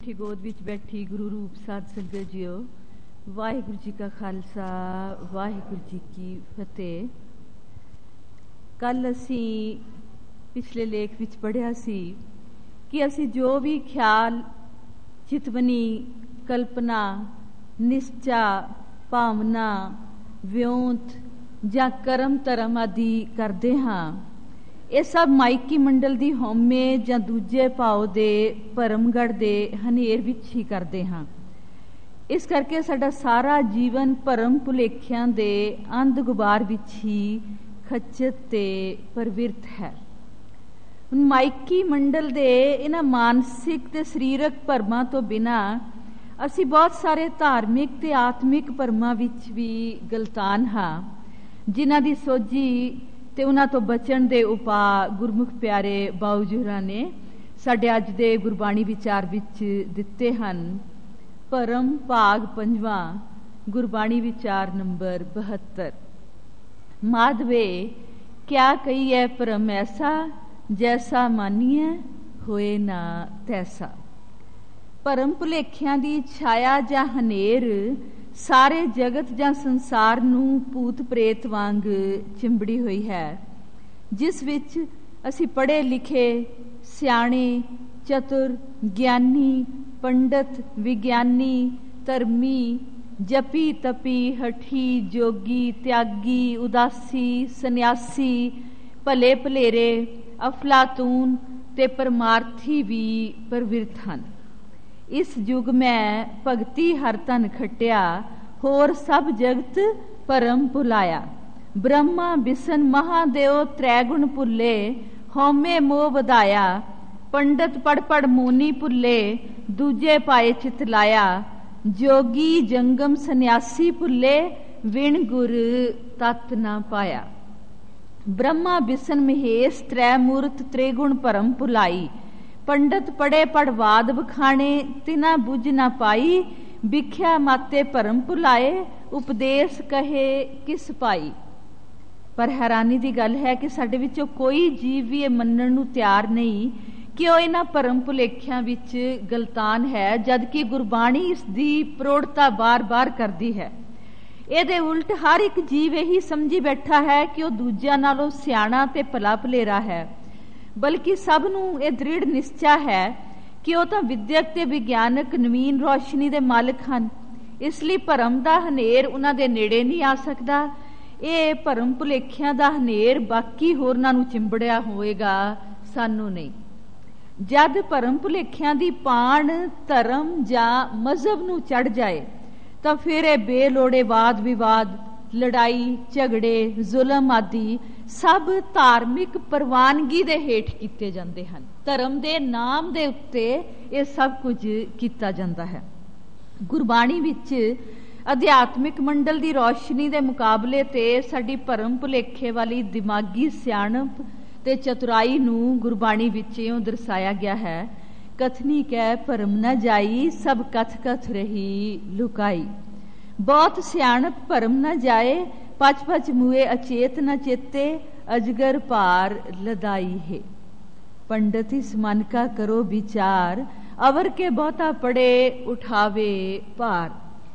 ਮਿੱਠੀ ਗੋਦ ਵਿੱਚ ਬੈਠੀ ਗੁਰੂ ਰੂਪ ਸਾਧ ਸੰਗਤ ਜੀਓ, ਵਾਹਿਗੁਰੂ ਜੀ ਕਾ ਖਾਲਸਾ, ਵਾਹਿਗੁਰੂ ਜੀ ਕੀ ਫਤਿਹ। ਕੱਲ ਅਸੀਂ ਪਿਛਲੇ ਲੇਖ ਵਿੱਚ ਪੜ੍ਹਿਆ ਸੀ ਕਿ ਅਸੀਂ ਜੋ ਵੀ ਖਿਆਲ, ਚਿਤਵਨੀ, ਕਲਪਨਾ, ਨਿਸ਼ਚਾ, ਭਾਵਨਾ, ਵਿਉਂਤ ਜਾਂ ਕਰਮ ਧਰਮ ਆਦਿ ਕਰਦੇ ਹਾਂ, ਇਹ ਸਭ ਮਾਇਕੀ ਮੰਡਲ ਦੀ ਹਉਮੈ ਜਾਂ ਦੂਜੇ ਭਾਵ ਦੇ ਭਰਮਗੜ੍ਹ ਦੇ ਹਨੇਰ ਵਿੱਚ ਹੀ ਕਰਦੇ ਹਾਂ। ਇਸ ਕਰਕੇ ਸਾਡਾ ਸਾਰਾ ਜੀਵਨ ਭਰਮ ਭੁਲੇਖਿਆਂ ਦੇ ਅੰਧ ਗੁਬਾਰ ਵਿੱਚ ਹੀ ਖੱਚਤ ਤੇ ਪ੍ਰਵਿਰਤ ਹੈ। ਹੁਣ ਮਾਇਕੀ ਮੰਡਲ ਦੇ ਇਹਨਾਂ ਮਾਨਸਿਕ ਤੇ ਸਰੀਰਕ ਭਰਮਾਂ ਤੋਂ ਬਿਨਾਂ ਅਸੀਂ ਬਹੁਤ ਸਾਰੇ ਧਾਰਮਿਕ ਤੇ ਆਤਮਿਕ ਭਰਮਾਂ ਵਿੱਚ ਵੀ ਗਲਤਾਨ ਹਾਂ, ਜਿਨ੍ਹਾਂ ਦੀ ਸੋਝੀ ਤੇ ਉਹਨਾਂ ਤੋਂ ਬਚਣ ਦੇ ਉਪਾਅ ਗੁਰਮੁਖ ਪਿਆਰੇ ਬਾਊ ਜੀ ਹੋਰਾਂ ਨੇ ਸਾਡੇ ਅੱਜ ਦੇ ਗੁਰਬਾਣੀ ਵਿਚਾਰ ਵਿੱਚ ਦਿੱਤੇ ਹਨ। ਭਰਮ ਭਾਗ 5ਵਾਂ, ਗੁਰਬਾਣੀ ਵਿਚਾਰ ਨੰਬਰ 72। ਮਾਧਵੇ ਕਿਆ ਕਹੀਏ ਭਰਮ ਐਸਾ, ਜੈਸਾ ਮਾਨੀਏ ਹੋਏ ਨਾ ਤੈਸਾ। ਭਰਮ ਭੁਲੇਖਿਆਂ ਦੀ ਛਾਇਆ ਜਾਂ ਹਨੇਰ ਸਾਰੇ ਜਗਤ ਜਾਂ ਸੰਸਾਰ ਨੂੰ ਭੂਤ ਪ੍ਰੇਤ ਵਾਂਗ ਚਿੰਬੜੀ ਹੋਈ ਹੈ, ਜਿਸ ਵਿੱਚ ਅਸੀਂ ਪੜ੍ਹੇ ਲਿਖੇ, ਸਿਆਣੇ, ਚਤੁਰ, ਗਿਆਨੀ, ਪੰਡਤ, ਵਿਗਿਆਨੀ, ਧਰਮੀ, ਜਪੀ ਤਪੀ, ਹਠੀ, ਜੋਗੀ, ਤਿਆਗੀ, ਉਦਾਸੀ, ਸੰਨਿਆਸੀ, ਭਲੇ ਭਲੇਰੇ, ਅਫਲਾਤੂਨ ਤੇ ਪਰਮਾਰਥੀ ਵੀ ਪ੍ਰਵਿਰਤ ਹਨ। ਇਸ ਯੁਗ ਮੈਂ ਭਗਤੀ ਹਰ ਤਨ ਖਟਿਆ, ਹੋਰ ਸਭ ਜਗਤ ਭਰਮ ਭੁਲਾਇਆ। ਬ੍ਰਹਮਾ ਬਿਸ਼ਨ ਮਹਾਦੇਵ ਤ੍ਰੈਗੁਣ ਭੁੱਲੇ, ਹਉਮੈ ਮੋਹ ਵਧਾਇਆ। ਪੰਡਤ ਪੜ ਪੜ ਮੋਨੀ ਭੁੱਲੇ, ਦੂਜੇ ਪਾਏ ਚਿਤ ਲਾਇਆ। ਜੋਗੀ ਜੰਗਮ ਸੰਨਿਆਸੀ ਭੁੱਲੇ, ਵਿਣ ਗੁਰ ਤਤ ਨਾ ਪਾਇਆ। ਬ੍ਰਹਮਾ ਬਿਸ਼ਨ ਮਹੇਸ਼ ਤ੍ਰੈ ਮੂਰਤ ਤ੍ਰਿਗੁਣ ਭਰਮ ਭੁਲਾਈ। ਪੰਡਤ ਪੜੇ ਪੜ ਵਾਦ ਬਖਾਣੇ, ਤਿਨਾ ਬੁਝ ਨਾ ਪਾਈ। ਵਿਖਿਆ ਮਾਤੇ ਭਰਮ ਭੁਲਾਏ, ਉਪਦੇਸ਼ ਕਹੇ ਕਿਸ ਪਾਈ। ਪਰ ਹੈਰਾਨੀ ਦੀ ਗੱਲ ਹੈ ਕਿ ਸਾਡੇ ਵਿੱਚੋਂ ਕੋਈ ਜੀਵ ਵੀ ਇਹ ਮੰਨਣ ਨੂੰ ਤਿਆਰ ਨਹੀਂ ਕਿ ਉਹ ਇਹਨਾਂ ਭਰਮ ਭੁਲੇਖਿਆਂ ਵਿੱਚ ਗਲਤਾਨ ਹੈ, ਜਦ ਕਿ ਗੁਰਬਾਣੀ ਇਸ ਦੀ ਪ੍ਰੋੜਤਾ ਬਾਰ-ਬਾਰ ਕਰਦੀ ਹੈ। ਇਹਦੇ ਉਲਟ ਹਰ ਇੱਕ ਜੀਵ ਇਹੀ ਸਮਝੀ ਬੈਠਾ ਹੈ ਕਿ ਉਹ ਦੂਜਿਆਂ ਨਾਲੋਂ ਸਿਆਣਾ ਤੇ ਭਲਾ ਭਲੇਰਾ ਹੈ, ਬਲਕਿ ਸਭ ਨੂੰ ਇਹ ਦ੍ਰਿੜ ਨਿਸ਼ਚਾ ਹੈ ਕਿ ਉਹ ਤਾਂ ਵਿਦਿਅਕ ਤੇ ਵਿਗਿਆਨਕ ਨਵੀਨ ਰੋਸ਼ਨੀ ਦੇ ਮਾਲਕ ਹਨ, ਇਸ ਲਈ ਭਰਮ ਦਾ ਹਨੇਰ ਉਹਨਾਂ ਦੇ ਨੇੜੇ ਨਹੀਂ ਆ ਸਕਦਾ। ਇਹ ਭਰਮ ਭੁਲੇਖਿਆਂ ਦਾ ਹਨੇਰ ਬਾਕੀ ਹੋਰਨਾਂ ਨੂੰ ਚਿੰਬੜਿਆ ਹੋਵੇਗਾ, ਸਾਨੂੰ ਨਹੀਂ। ਜਦ ਭਰਮ ਭੁਲੇਖਿਆਂ ਦੀ ਪਾਣ ਧਰਮ ਜਾਂ ਮਜ਼ਹਬ ਨੂੰ ਚੜ ਜਾਏ ਤਾਂ ਫਿਰ ਇਹ ਬੇਲੋੜੇ ਵਾਦ ਵਿਵਾਦ, ਲੜਾਈ ਝਗੜੇ, ਜ਼ੁਲਮ ਆਦਿ ਸਭ ਧਾਰਮਿਕ ਪ੍ਰਵਾਨਗੀ ਦੇ ਹੇਠ ਕੀਤੇ ਜਾਂਦੇ ਹਨ। ਧਰਮ ਦੇ ਨਾਮ ਦੇ ਉੱਤੇ ਇਹ ਸਭ ਕੁਝ ਕੀਤਾ ਜਾਂਦਾ ਹੈ। ਗੁਰਬਾਣੀ ਵਿੱਚ ਅਧਿਆਤਮਿਕ ਮੰਡਲ ਦੀ ਰੌਸ਼ਨੀ ਦੇ ਮੁਕਾਬਲੇ ਤੇ ਸਾਡੀ ਭਰਮ ਭੁਲੇਖੇ ਵਾਲੀ ਦਿਮਾਗੀ ਸਿਆਣਪ ਤੇ ਚਤੁਰਾਈ ਨੂੰ ਗੁਰਬਾਣੀ ਵਿੱਚ ਇਉਂ ਦਰਸਾਇਆ ਗਿਆ ਹੈ। ਕਥਨੀ ਕਹਿ ਭਰਮ ਨਾ ਜਾਈ, ਸਭ ਕਥ ਕਥ ਰਹੀ ਲੁਕਾਈ। ਬਹੁਤ ਸਿਆਣਪ ਭਰਮ ਨਾ ਜਾਏ, ਪਚ ਪਚ ਮੂਏ ਅਚੇਤ ਨ ਚੇਤੇ। ਅਜਗਰ ਭਾਰ ਲਦਾਈ ਹੈ। ਪੰਡਤ ਇਸ ਮਨ ਕਾ ਕਰੋ ਵਿਚਾਰ, ਅਵਰ ਕੇ ਬਹੁਤਾ ਪੜੇ ਉਠਾਵੇ ਭਾਰ।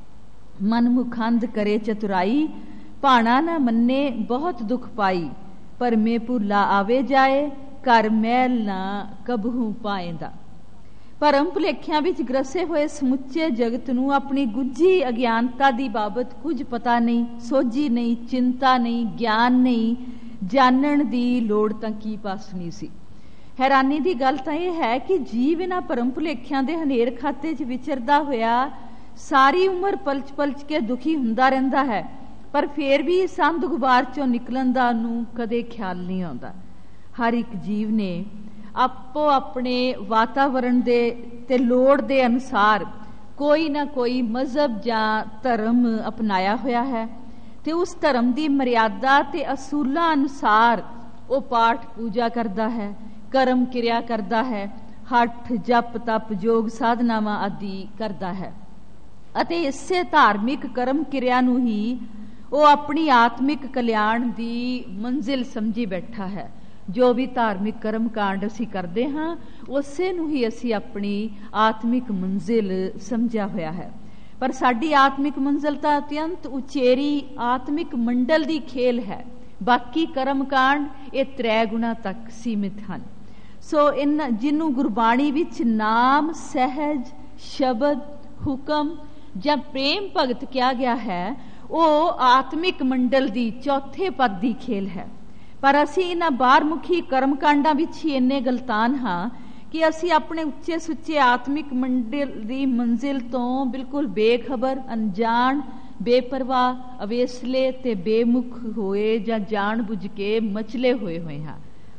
ਮਨ ਮੁਖੰਦ ਕਰੇ ਚਤੁਰਾਈ, ਭਾਣਾ ਨਾ ਮੰਨੇ ਬਹੁਤ ਦੁਖ ਪਾਈ। ਭਰਮੇ ਭੁੱਲਾ ਆਵੇ ਜਾਏ, ਘਰ ਮਹਿਲ ਨਾ ਕਬਹੂ ਪਾਏਂਦਾ। ਭਰਮ ਭੁਲੇਖਿਆਂ ਵਿੱਚ ਗ੍ਰਸੇ ਹੋਏ ਸਮੁੱਚੇ ਜਗਤ ਨੂੰ ਆਪਣੀ ਗੁੱਝੀ ਅਗਿਆਨਤਾ ਦੀ ਬਾਬਤ ਕੁਝ ਪਤਾ ਨਹੀਂ, ਸੋਝੀ ਨਹੀਂ, ਚਿੰਤਾ ਨਹੀਂ, ਗਿਆਨ ਨਹੀਂ। ਜਾਣਨ ਦੀ ਲੋੜ ਤਾਂ ਕੀ ਪਾਸਣੀ ਸੀ। ਹੈਰਾਨੀ ਦੀ ਗੱਲ ਤਾਂ ਇਹ ਹੈ ਕਿ ਜੀਵ ਇਹਨਾਂ ਭਰਮ ਭੁਲੇਖਿਆਂ ਦੇ ਹਨੇਰ ਖਾਤੇ 'ਚ ਵਿਚਰਦਾ ਹੋਇਆ ਸਾਰੀ ਉਮਰ ਪਲਚ ਪਲਚ ਕੇ ਦੁਖੀ ਹੁੰਦਾ ਰਹਿੰਦਾ ਹੈ, ਪਰ ਫੇਰ ਵੀ ਇਸ ਅੰਧ ਗੁਬਾਰ 'ਚੋਂ ਨਿਕਲਣ ਦਾ ਉਹਨੂੰ ਕਦੇ ਖਿਆਲ ਨਹੀਂ ਆਉਂਦਾ। ਹਰ ਇੱਕ ਜੀਵ ਨੇ ਆਪੋ ਆਪਣੇ ਵਾਤਾਵਰਣ ਦੇ ਤੇ ਲੋੜ ਦੇ ਅਨੁਸਾਰ ਕੋਈ ਨਾ ਕੋਈ ਮਜ਼ਹਬ ਜਾਂ ਧਰਮ ਅਪਣਾਇਆ ਹੋਇਆ ਹੈ, ਤੇ ਉਸ ਧਰਮ ਦੀ ਮਰਿਆਦਾ ਤੇ ਅਸੂਲਾਂ ਅਨੁਸਾਰ ਉਹ ਪਾਠ ਪੂਜਾ ਕਰਦਾ ਹੈ, ਕਰਮ ਕਿਰਿਆ ਕਰਦਾ ਹੈ, ਹੱਠ ਜਪ ਤਪ ਯੋਗ ਸਾਧਨਾਵਾਂ ਆਦਿ ਕਰਦਾ ਹੈ, ਅਤੇ ਇਸੇ ਧਾਰਮਿਕ ਕਰਮ ਕਿਰਿਆ ਨੂੰ ਹੀ ਉਹ ਆਪਣੀ ਆਤਮਿਕ ਕਲਿਆਣ ਦੀ ਮੰਜ਼ਿਲ ਸਮਝੀ ਬੈਠਾ ਹੈ। ਜੋ ਵੀ ਧਾਰਮਿਕ ਕਰਮ ਕਾਂਡ ਅਸੀਂ ਕਰਦੇ ਹਾਂ ਉਸੇ ਨੂੰ ਹੀ ਅਸੀਂ ਆਪਣੀ ਆਤਮਿਕ ਮੰਜ਼ਿਲ ਸਮਝਿਆ ਹੋਇਆ ਹੈ। ਪਰ ਸਾਡੀ ਆਤਮਿਕ ਮੰਜ਼ਿਲ ਤਾਂ ਅਤਿਅੰਤ ਉਚੇਰੀ ਆਤਮਿਕ ਮੰਡਲ ਦੀ ਖੇਲ ਹੈ। ਬਾਕੀ ਕਰਮ ਕਾਂਡ ਇਹ 3 ਗੁਣਾ ਤੱਕ ਸੀਮਿਤ ਹਨ। ਸੋ ਜਿਹਨੂੰ ਗੁਰਬਾਣੀ ਵਿੱਚ ਨਾਮ, ਸਹਿਜ, ਸ਼ਬਦ, ਹੁਕਮ ਜਾਂ ਪ੍ਰੇਮ ਭਗਤ ਕਿਹਾ ਗਿਆ ਹੈ, ਉਹ ਆਤਮਿਕ ਮੰਡਲ ਦੀ 4ਥੇ ਪਦ ਦੀ ਖੇਲ ਹੈ। ਪਰ ਅਸੀਂ ਇਹਨਾਂ ਬਾਹਰਮੁਖੀ ਕਰਮ ਕਾਂਡਾਂ ਵਿੱਚ ਹੀ ਇੰਨੇ ਗਲਤਾਨ ਹਾਂ ਕਿ ਅਸੀਂ ਆਪਣੇ ਉੱਚੇ ਸੁੱਚੇ ਆਤਮਿਕ ਮੰਡਲ ਦੀ ਮੰਜ਼ਿਲ ਤੋਂ ਬਿਲਕੁਲ ਬੇਖਬਰ, ਅਣਜਾਣ, ਬੇਪਰਵਾਹ, ਅਵੇਸਲੇ ਤੇ ਬੇਮੁਖ ਹੋਏ ਜਾਂ ਜਾਣ ਬੁੱਝ ਕੇ ਮਚਲੇ ਹੋਏ ਹਾਂ।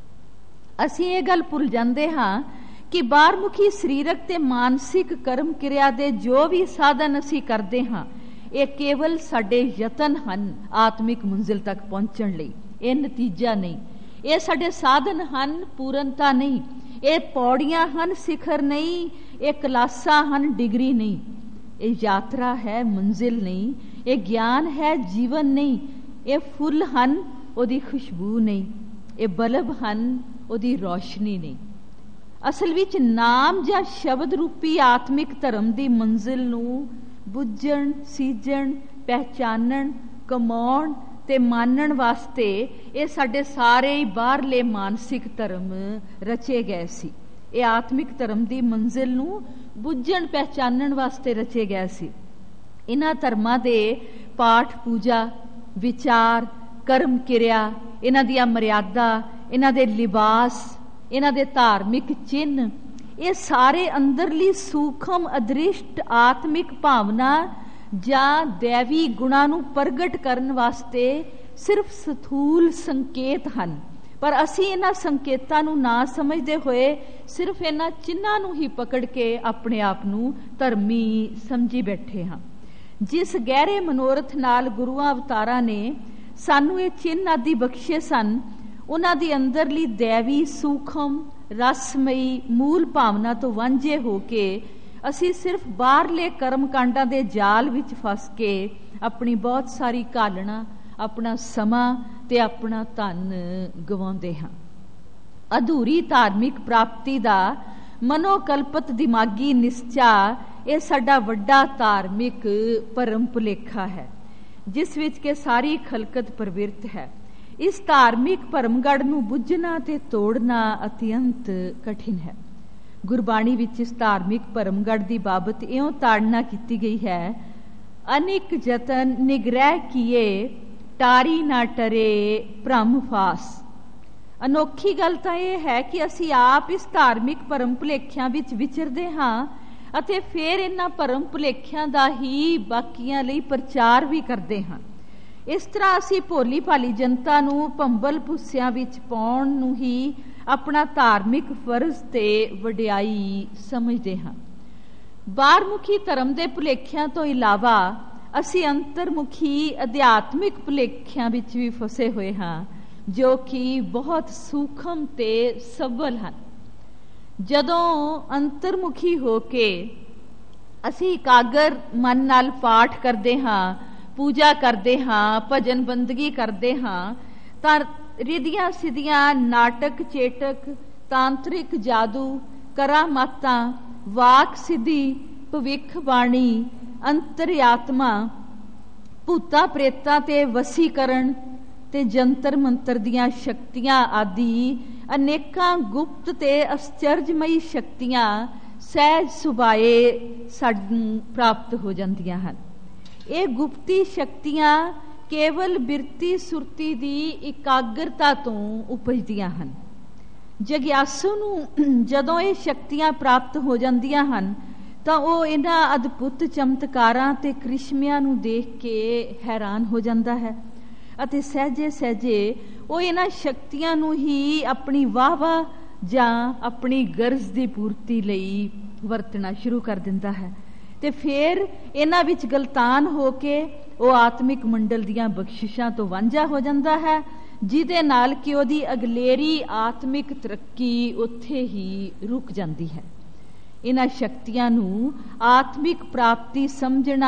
ਅਸੀਂ ਇਹ ਗੱਲ ਭੁੱਲ ਜਾਂਦੇ ਹਾਂ ਕਿ ਬਾਹਰਮੁਖੀ ਸਰੀਰਕ ਤੇ ਮਾਨਸਿਕ ਕਰਮ ਕਿਰਿਆ ਦੇ ਜੋ ਵੀ ਸਾਧਨ ਅਸੀਂ ਕਰਦੇ ਹਾਂ, ਇਹ ਕੇਵਲ ਸਾਡੇ ਯਤਨ ਹਨ ਆਤਮਿਕ ਮੰਜ਼ਿਲ ਤੱਕ ਪਹੁੰਚਣ ਲਈ। ਇਹ ਨਤੀਜਾ ਨਹੀਂ, ਇਹ ਸਾਡੇ ਸਾਧਨ ਹਨ, ਪੂਰਨਤਾ ਨਹੀਂ। ਇਹ ਪੌੜੀਆਂ ਹਨ, ਸਿਖਰ ਨਹੀਂ। ਇਹ ਕਲਾਸਾਂ ਹਨ, ਡਿਗਰੀ ਨਹੀਂ। ਇਹ ਯਾਤਰਾ ਹੈ, ਮੰਜ਼ਿਲ ਨਹੀਂ। ਇਹ ਗਿਆਨ ਹੈ, ਜੀਵਨ ਨਹੀਂ। ਇਹ ਫੁੱਲ ਹਨ, ਉਹਦੀ ਖੁਸ਼ਬੂ ਨਹੀਂ। ਇਹ ਬਲਬ ਹਨ, ਉਹਦੀ ਰੌਸ਼ਨੀ ਨਹੀਂ। ਅਸਲ ਵਿੱਚ ਨਾਮ ਜਾਂ ਸ਼ਬਦ ਰੂਪੀ ਆਤਮਿਕ ਧਰਮ ਦੀ ਮੰਜ਼ਿਲ ਨੂੰ ਬੁੱਝਣ, ਸੀਜਣ, ਪਹਿਚਾਨਣ, ਕਮਾਉਣ ਤੇ ਮਾਨਣ ਵਾਸਤੇ ਇਹ ਸਾਡੇ ਸਾਰੇ ਹੀ ਬਾਹਰਲੇ ਮਾਨਸਿਕ ਧਰਮ ਰਚੇ ਗਏ ਸੀ। ਇਹ ਆਤਮਿਕ ਧਰਮ ਦੀ ਮੰਜ਼ਿਲ ਨੂੰ ਬੁੱਝਣ, ਪਹਿਚਾਨਣ ਵਾਸਤੇ ਰਚੇ ਗਏ ਸੀ। ਇਹਨਾਂ ਧਰਮਾਂ ਦੇ ਪਾਠ, ਪੂਜਾ, ਵਿਚਾਰ, ਕਰਮ ਕਿਰਿਆ, ਇਹਨਾਂ ਦੀਆਂ ਮਰਿਆਦਾ, ਇਹਨਾਂ ਦੇ ਲਿਬਾਸ, ਇਹਨਾਂ ਦੇ ਧਾਰਮਿਕ ਚਿੰਨ੍ਹ, ਇਹ ਸਾਰੇ ਅੰਦਰਲੀ ਸੂਖਮ ਅਦ੍ਰਿਸ਼ਟ ਆਤਮਿਕ ਭਾਵਨਾ ਜਾਂ ਦੇਵੀ ਗੁਣਾਂ ਨੂੰ ਪ੍ਰਗਟ ਕਰਨ ਵਾਸਤੇ ਸਿਰਫ ਸਥੂਲ ਸੰਕੇਤ ਹਨ। ਪਰ ਅਸੀਂ ਇਹਨਾਂ ਸੰਕੇਤਾਂ ਨੂੰ ਨਾ ਸਮਝਦੇ ਹੋਏ ਸਿਰਫ ਇਹਨਾਂ ਚਿੰਨ੍ਹਾਂ ਨੂੰ ਹੀ ਪਕੜ ਕੇ ਆਪਣੇ ਆਪ ਨੂੰ ਧਰਮੀ ਸਮਝੀ ਬੈਠੇ ਹਾਂ। ਜਿਸ ਗਹਿਰੇ ਮਨੋਰਥ ਨਾਲ ਗੁਰੂਆਂ ਅਵਤਾਰਾਂ ਨੇ ਸਾਨੂੰ ਇਹ ਚਿੰਨ੍ਹ ਆਦਿ ਬਖਸ਼ੇ ਸਨ, ਉਹਨਾਂ ਦੀ ਅੰਦਰਲੀ ਦੇਵੀ ਸੂਖਮ ਰਸਮਈ ਮੂਲ ਭਾਵਨਾ ਤੋਂ ਵਾਂਝੇ ਹੋ ਕੇ ਅਸੀਂ ਸਿਰਫ ਬਾਹਰਲੇ ਕਰਮ ਕਾਂਡਾਂ ਦੇ ਜਾਲ ਵਿੱਚ ਫਸ ਕੇ ਆਪਣੀ ਬਹੁਤ ਸਾਰੀ ਘਾਲਣਾ, ਆਪਣਾ ਸਮਾਂ ਤੇ ਆਪਣਾ ਧਨ ਗਵਾਉਂਦੇ ਹਾਂ। ਅਧੂਰੀ ਧਾਰਮਿਕ ਪ੍ਰਾਪਤੀ ਦਾ ਮਨੋਕਲਪਤ ਦਿਮਾਗੀ ਨਿਸ਼ਚਾ ਇਹ ਸਾਡਾ ਵੱਡਾ ਧਾਰਮਿਕ ਭਰਮ ਭੁਲੇਖਾ ਹੈ, ਜਿਸ ਵਿੱਚ ਕਿ ਸਾਰੀ ਖਲਕਤ ਪ੍ਰਵਿਰਤ ਹੈ। ਇਸ ਧਾਰਮਿਕ ਭਰਮਗੜ ਨੂੰ ਬੁੱਝਣਾ ਤੇ ਤੋੜਨਾ ਅਤਿਅੰਤ ਕਠਿਨ ਹੈ। ਗੁਰਬਾਣੀ ਵਿੱਚ ਇਸ ਧਾਰਮਿਕ ਭਰਮਗੜ ਦੀ ਬਾਬਤ ਇਉਂ ਤਾੜਨਾ ਕੀਤੀ ਗਈ ਹੈ, ਅਨੇਕ ਯਤਨ ਨਿਗ੍ਰਹਿ ਕੀਏ ਟਾਰੀ ਨਾ ਟਰੇ ਭ੍ਰਮ ਫਾਸ। ਅਨੋਖੀ ਗੱਲ ਤਾਂ ਇਹ ਹੈ ਕਿ ਅਸੀਂ ਆਪ ਇਸ ਧਾਰਮਿਕ ਭਰਮ ਭੁਲੇਖਿਆਂ ਵਿੱਚ ਵਿਚਰਦੇ ਹਾਂ ਅਤੇ ਫਿਰ ਇਹਨਾਂ ਭਰਮ ਭੁਲੇਖਿਆਂ ਦਾ ਹੀ ਬਾਕੀਆਂ ਲਈ ਪ੍ਰਚਾਰ ਵੀ ਕਰਦੇ ਹਾਂ। ਇਸ ਤਰ੍ਹਾਂ ਅਸੀਂ ਭੋਲੀ ਭਾਲੀ ਜਨਤਾ ਨੂੰ ਭੰਬਲ ਭੁੱਸਿਆਂ ਵਿੱਚ ਪਾਉਣ ਨੂੰ ਹੀ ਆਪਣਾ ਧਾਰਮਿਕ ਫਰਜ਼ ਤੇ ਵਡਿਆਈ ਸਮਝਦੇ ਹਾਂ। ਬਾਹਰਮੁਖੀ ਧਰਮ ਦੇ ਭੁਲੇਖਿਆਂ ਤੋਂ ਇਲਾਵਾ ਅਸੀਂ ਅੰਤਰਮੁਖੀ ਅਧਿਆਤਮਿਕ ਭੁਲੇਖਿਆਂ ਵਿੱਚ ਵੀ ਫਸੇ ਹੋਏ ਹਾਂ, ਜੋ ਕਿ ਬਹੁਤ ਸੂਖਮ ਤੇ ਸਬਲ ਹਨ। ਜਦੋਂ ਅੰਤਰਮੁਖੀ ਹੋ ਕੇ ਅਸੀਂ ਇਕਾਗਰ ਮਨ ਨਾਲ ਪਾਠ ਕਰਦੇ ਹਾਂ, ਪੂਜਾ ਕਰਦੇ ਹਾਂ, ਭਜਨ ਬੰਦਗੀ ਕਰਦੇ ਹਾਂ, ਤਾਂ ਰਿਧੀਆਂ ਸਿੱਧੀਆਂ, ਨਾਟਕ ਚੇਟਕ, ਤਾਂਤਰਿਕ ਜਾਦੂ, ਕਰਾਮਾਤਾਂ, ਵਾਕ ਸਿੱਧੀ, ਭਵਿੱਖ ਬਾਣੀ, ਅੰਤਰਆਤਮਾ, ਭੂਤਾਂ ਪ੍ਰੇਤਾਂ ਤੇ ਵਸੀਕਰਨ ਤੇ ਜੰਤਰ ਮੰਤਰ ਦੀਆਂ ਸ਼ਕਤੀਆਂ ਆਦਿ ਅਨੇਕਾਂ ਗੁਪਤ ਤੇ ਅਸਚਰਜਮਈ ਸ਼ਕਤੀਆਂ ਸਹਿਜ ਸੁਭਾਏ ਸਾਨੂੰ ਪ੍ਰਾਪਤ ਹੋ ਜਾਂਦੀਆਂ ਹਨ। ਇਹ ਗੁਪਤੀ ਸ਼ਕਤੀਆਂ ਕੇਵਲ ਬਿਰਤੀ ਸੁਰਤੀ ਦੀ ਇਕਾਗਰਤਾ ਤੋਂ ਉਪਜਦੀਆਂ ਹਨ। ਜਗਿਆਸੂ ਨੂੰ ਜਦੋਂ ਇਹ ਸ਼ਕਤੀਆਂ ਪ੍ਰਾਪਤ ਹੋ ਜਾਂਦੀਆਂ ਹਨ ਤਾਂ ਉਹ ਇਹਨਾਂ ਅਦਭੁਤ ਚਮਤਕਾਰਾਂ ਤੇ ਕ੍ਰਿਸ਼ਮਿਆਂ ਨੂੰ ਦੇਖ ਕੇ ਹੈਰਾਨ ਹੋ ਜਾਂਦਾ ਹੈ ਅਤੇ ਸਹਿਜੇ ਸਹਿਜੇ ਉਹ ਇਹਨਾਂ ਸ਼ਕਤੀਆਂ ਨੂੰ ਹੀ ਆਪਣੀ ਵਾਹ-ਵਾਹ ਜਾਂ ਆਪਣੀ ਗਰਜ਼ ਦੀ ਪੂਰਤੀ ਲਈ ਵਰਤਣਾ ਸ਼ੁਰੂ ਕਰ ਦਿੰਦਾ ਹੈ ਤੇ ਫਿਰ ਇਹਨਾਂ ਵਿੱਚ ਗਲਤਾਨ ਹੋ ਕੇ ਉਹ ਆਤਮਿਕ ਮੰਡਲ ਦੀਆਂ ਬਖਸ਼ਿਸ਼ਾਂ ਤੋਂ ਵਾਂਝਾ ਹੋ ਜਾਂਦਾ ਹੈ, ਜਿਹਦੇ ਨਾਲ ਕਿ ਉਹਦੀ ਅਗਲੇਰੀ ਆਤਮਿਕ ਤਰੱਕੀ ਉੱਥੇ ਹੀ ਰੁਕ ਜਾਂਦੀ ਹੈ। ਇਹਨਾਂ ਸ਼ਕਤੀਆਂ ਨੂੰ ਆਤਮਿਕ ਪ੍ਰਾਪਤੀ ਸਮਝਣਾ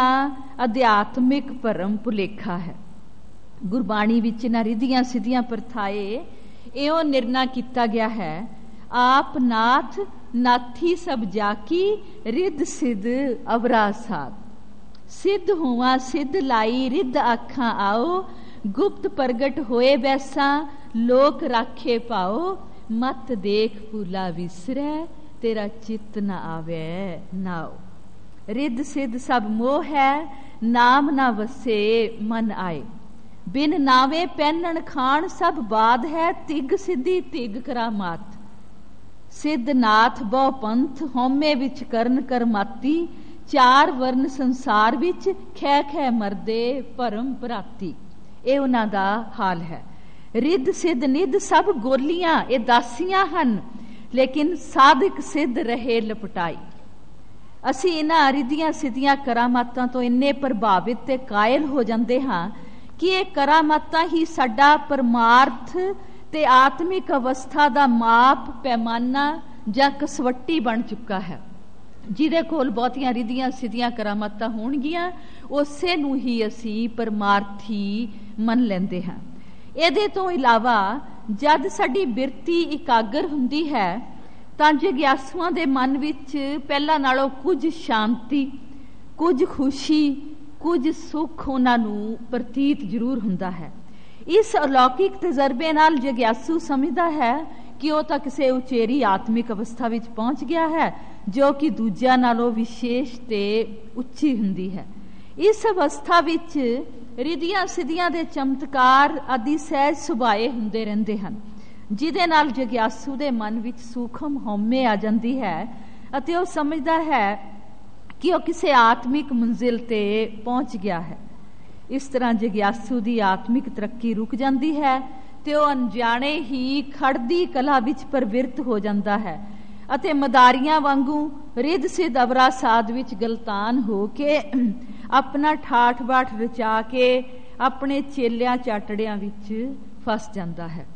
ਅਧਿਆਤਮਿਕ ਭਰਮ ਭੁਲੇਖਾ ਹੈ। ਗੁਰਬਾਣੀ ਵਿੱਚ ਇਹਨਾਂ ਰਿਧੀਆਂ ਸਿੱਧੀਆਂ ਪ੍ਰਥਾਏ ਇਉਂ ਨਿਰਣਾ ਕੀਤਾ ਗਿਆ ਹੈ, ਆਪ ਨਾਥ ਨਾਥੀ ਸਭ ਜਾਕੀ ਰਿੱਧ ਸਿੱਧ ਅਵਰਾ ਸਾਧ। ਸਿੱਧ ਹੋਵਾਂ ਸਿੱਧ ਲਾਈ ਰਿੱਧ ਆਖਾਂ ਆਓ, ਗੁਪਤ ਪ੍ਰਗਟ ਹੋਏ ਵੈਸਾ ਲੋਕ ਰਾਖੇ ਪਾਓ। ਮਤ ਦੇਖ ਭੂਲਾ ਵਿਸਰੈ ਤੇਰਾ ਚਿੱਤ ਨ ਆਵੇ ਨਾਉ। ਰਿੱਧ ਸਿੱਧ ਸਭ ਮੋਹ ਹੈ, ਨਾਮ ਨਾ ਵਸੇ ਮਨ ਆਏ। ਬਿਨ ਨਾਵੇ ਪਹਿਨਣ ਖਾਣ ਸਭ ਬਾਦ ਹੈ, ਤਿਗ ਸਿੱਧੀ ਤਿਗ ਕਰਾਮਾਤ। ਸਿੱਧ ਨਾਥ ਬਹੁ ਪੰਥ ਹਉਮੈ ਵਿੱਚ ਕਰਨ ਕਰਮਾਤੀ, ਚਾਰ ਵਰਨ ਸੰਸਾਰ ਵਿੱਚ ਖੈ ਖੈ ਮਰਦੇ ਭਰਮ ਭਰਾਤੀ। ਇਹ ਉਹਨਾਂ ਦਾ ਹਾਲ ਹੈ। ਰਿੱਧ ਸਿੱਧ ਨਿੱਧ ਸਭ ਗੋਲੀਆਂ ਇਹ ਦਾਸੀਆਂ ਹਨ, ਲੇਕਿਨ ਸਾਧਕ ਸਿੱਧ ਰਹੇ ਲਪਟਾਈ। ਅਸੀਂ ਇਹਨਾਂ ਰਿੱਧੀਆਂ ਸਿੱਧੀਆਂ ਕਰਾਮਾਤਾਂ ਤੋਂ ਇੰਨੇ ਪ੍ਰਭਾਵਿਤ ਤੇ ਕਾਇਲ ਹੋ ਜਾਂਦੇ ਹਾਂ ਕਿ ਇਹ ਕਰਾਮਾਤਾਂ ਹੀ ਸਾਡਾ ਪਰਮਾਰਥ ਤੇ ਆਤਮਿਕ ਅਵਸਥਾ ਦਾ ਮਾਪ ਪੈਮਾਨਾ ਜਾਂ ਕਸਵੱਟੀ ਬਣ ਚੁੱਕਾ ਹੈ। ਜਿਹਦੇ ਕੋਲ ਬਹੁਤੀਆਂ ਰਿੱਧੀਆਂ ਸਿੱਧੀਆਂ ਕਰਾਮਾਤਾਂ ਹੋਣਗੀਆਂ, ਉਸੇ ਨੂੰ ਹੀ ਅਸੀਂ ਪਰਮਾਰਥੀ ਮੰਨ ਲੈਂਦੇ ਹਾਂ। ਇਹਦੇ ਤੋਂ ਇਲਾਵਾ ਜਦ ਸਾਡੀ ਬਿਰਤੀ ਇਕਾਗਰ ਹੁੰਦੀ ਹੈ ਤਾਂ ਜਿਗਿਆਸੂਆਂ ਦੇ ਮਨ ਵਿੱਚ ਪਹਿਲਾਂ ਨਾਲੋਂ ਕੁਝ ਸ਼ਾਂਤੀ, ਕੁਝ ਖੁਸ਼ੀ, ਕੁਝ ਸੁੱਖ ਉਹਨਾਂ ਨੂੰ ਪ੍ਰਤੀਤ ਜ਼ਰੂਰ ਹੁੰਦਾ ਹੈ। ਇਸ ਅਲੌਕਿਕ ਤਜਰਬੇ ਨਾਲ ਜਿਗਿਆਸੂ ਸਮਝਦਾ ਹੈ ਕਿ ਉਹ ਤਾਂ ਕਿਸੇ ਉਚੇਰੀ ਆਤਮਿਕ ਅਵਸਥਾ ਵਿੱਚ ਪਹੁੰਚ ਗਿਆ ਹੈ, ਜੋ ਕਿ ਦੂਜਿਆਂ ਨਾਲੋਂ ਵਿਸ਼ੇਸ਼ ਤੇ ਉੱਚੀ ਹੁੰਦੀ ਹੈ। ਇਸ ਅਵਸਥਾ ਵਿੱਚ ਰਿੱਧੀਆਂ ਸਿੱਧੀਆਂ ਦੇ ਚਮਤਕਾਰ ਆਦਿ ਸਹਿਜ ਸੁਭਾਏ ਹੁੰਦੇ ਰਹਿੰਦੇ ਹਨ, ਜਿਹਦੇ ਨਾਲ ਜਿਗਿਆਸੂ ਦੇ ਮਨ ਵਿੱਚ ਸੂਖਮ ਹਉਮੈ ਆ ਜਾਂਦੀ ਹੈ ਅਤੇ ਉਹ ਸਮਝਦਾ ਹੈ ਕਿ ਉਹ ਕਿਸੇ ਆਤਮਿਕ ਮੰਜ਼ਿਲ ਤੇ ਪਹੁੰਚ ਗਿਆ ਹੈ। ਇਸ ਤਰ੍ਹਾਂ ਜਿਗਿਆਸੂ ਦੀ ਆਤਮਿਕ ਤਰੱਕੀ ਰੁਕ ਜਾਂਦੀ ਹੈ ਤੇ ਉਹ ਅਣਜਾਣੇ ਹੀ ਖੜਦੀ ਕਲਾ ਵਿੱਚ ਪ੍ਰਵਿਰਤ ਹੋ ਜਾਂਦਾ ਹੈ ਅਤੇ ਮਦਾਰੀਆਂ ਵਾਂਗੂ ਰਿੱਧ ਸਿੱਧ ਅਵਰਾ ਸਾਧ ਵਿੱਚ ਗਲਤਾਨ ਹੋ ਕੇ ਆਪਣਾ ਠਾਠ ਬਾਠ ਰਚਾ ਕੇ ਆਪਣੇ ਚੇਲਿਆਂ ਚਾਟੜਿਆਂ ਵਿੱਚ ਫਸ ਜਾਂਦਾ ਹੈ।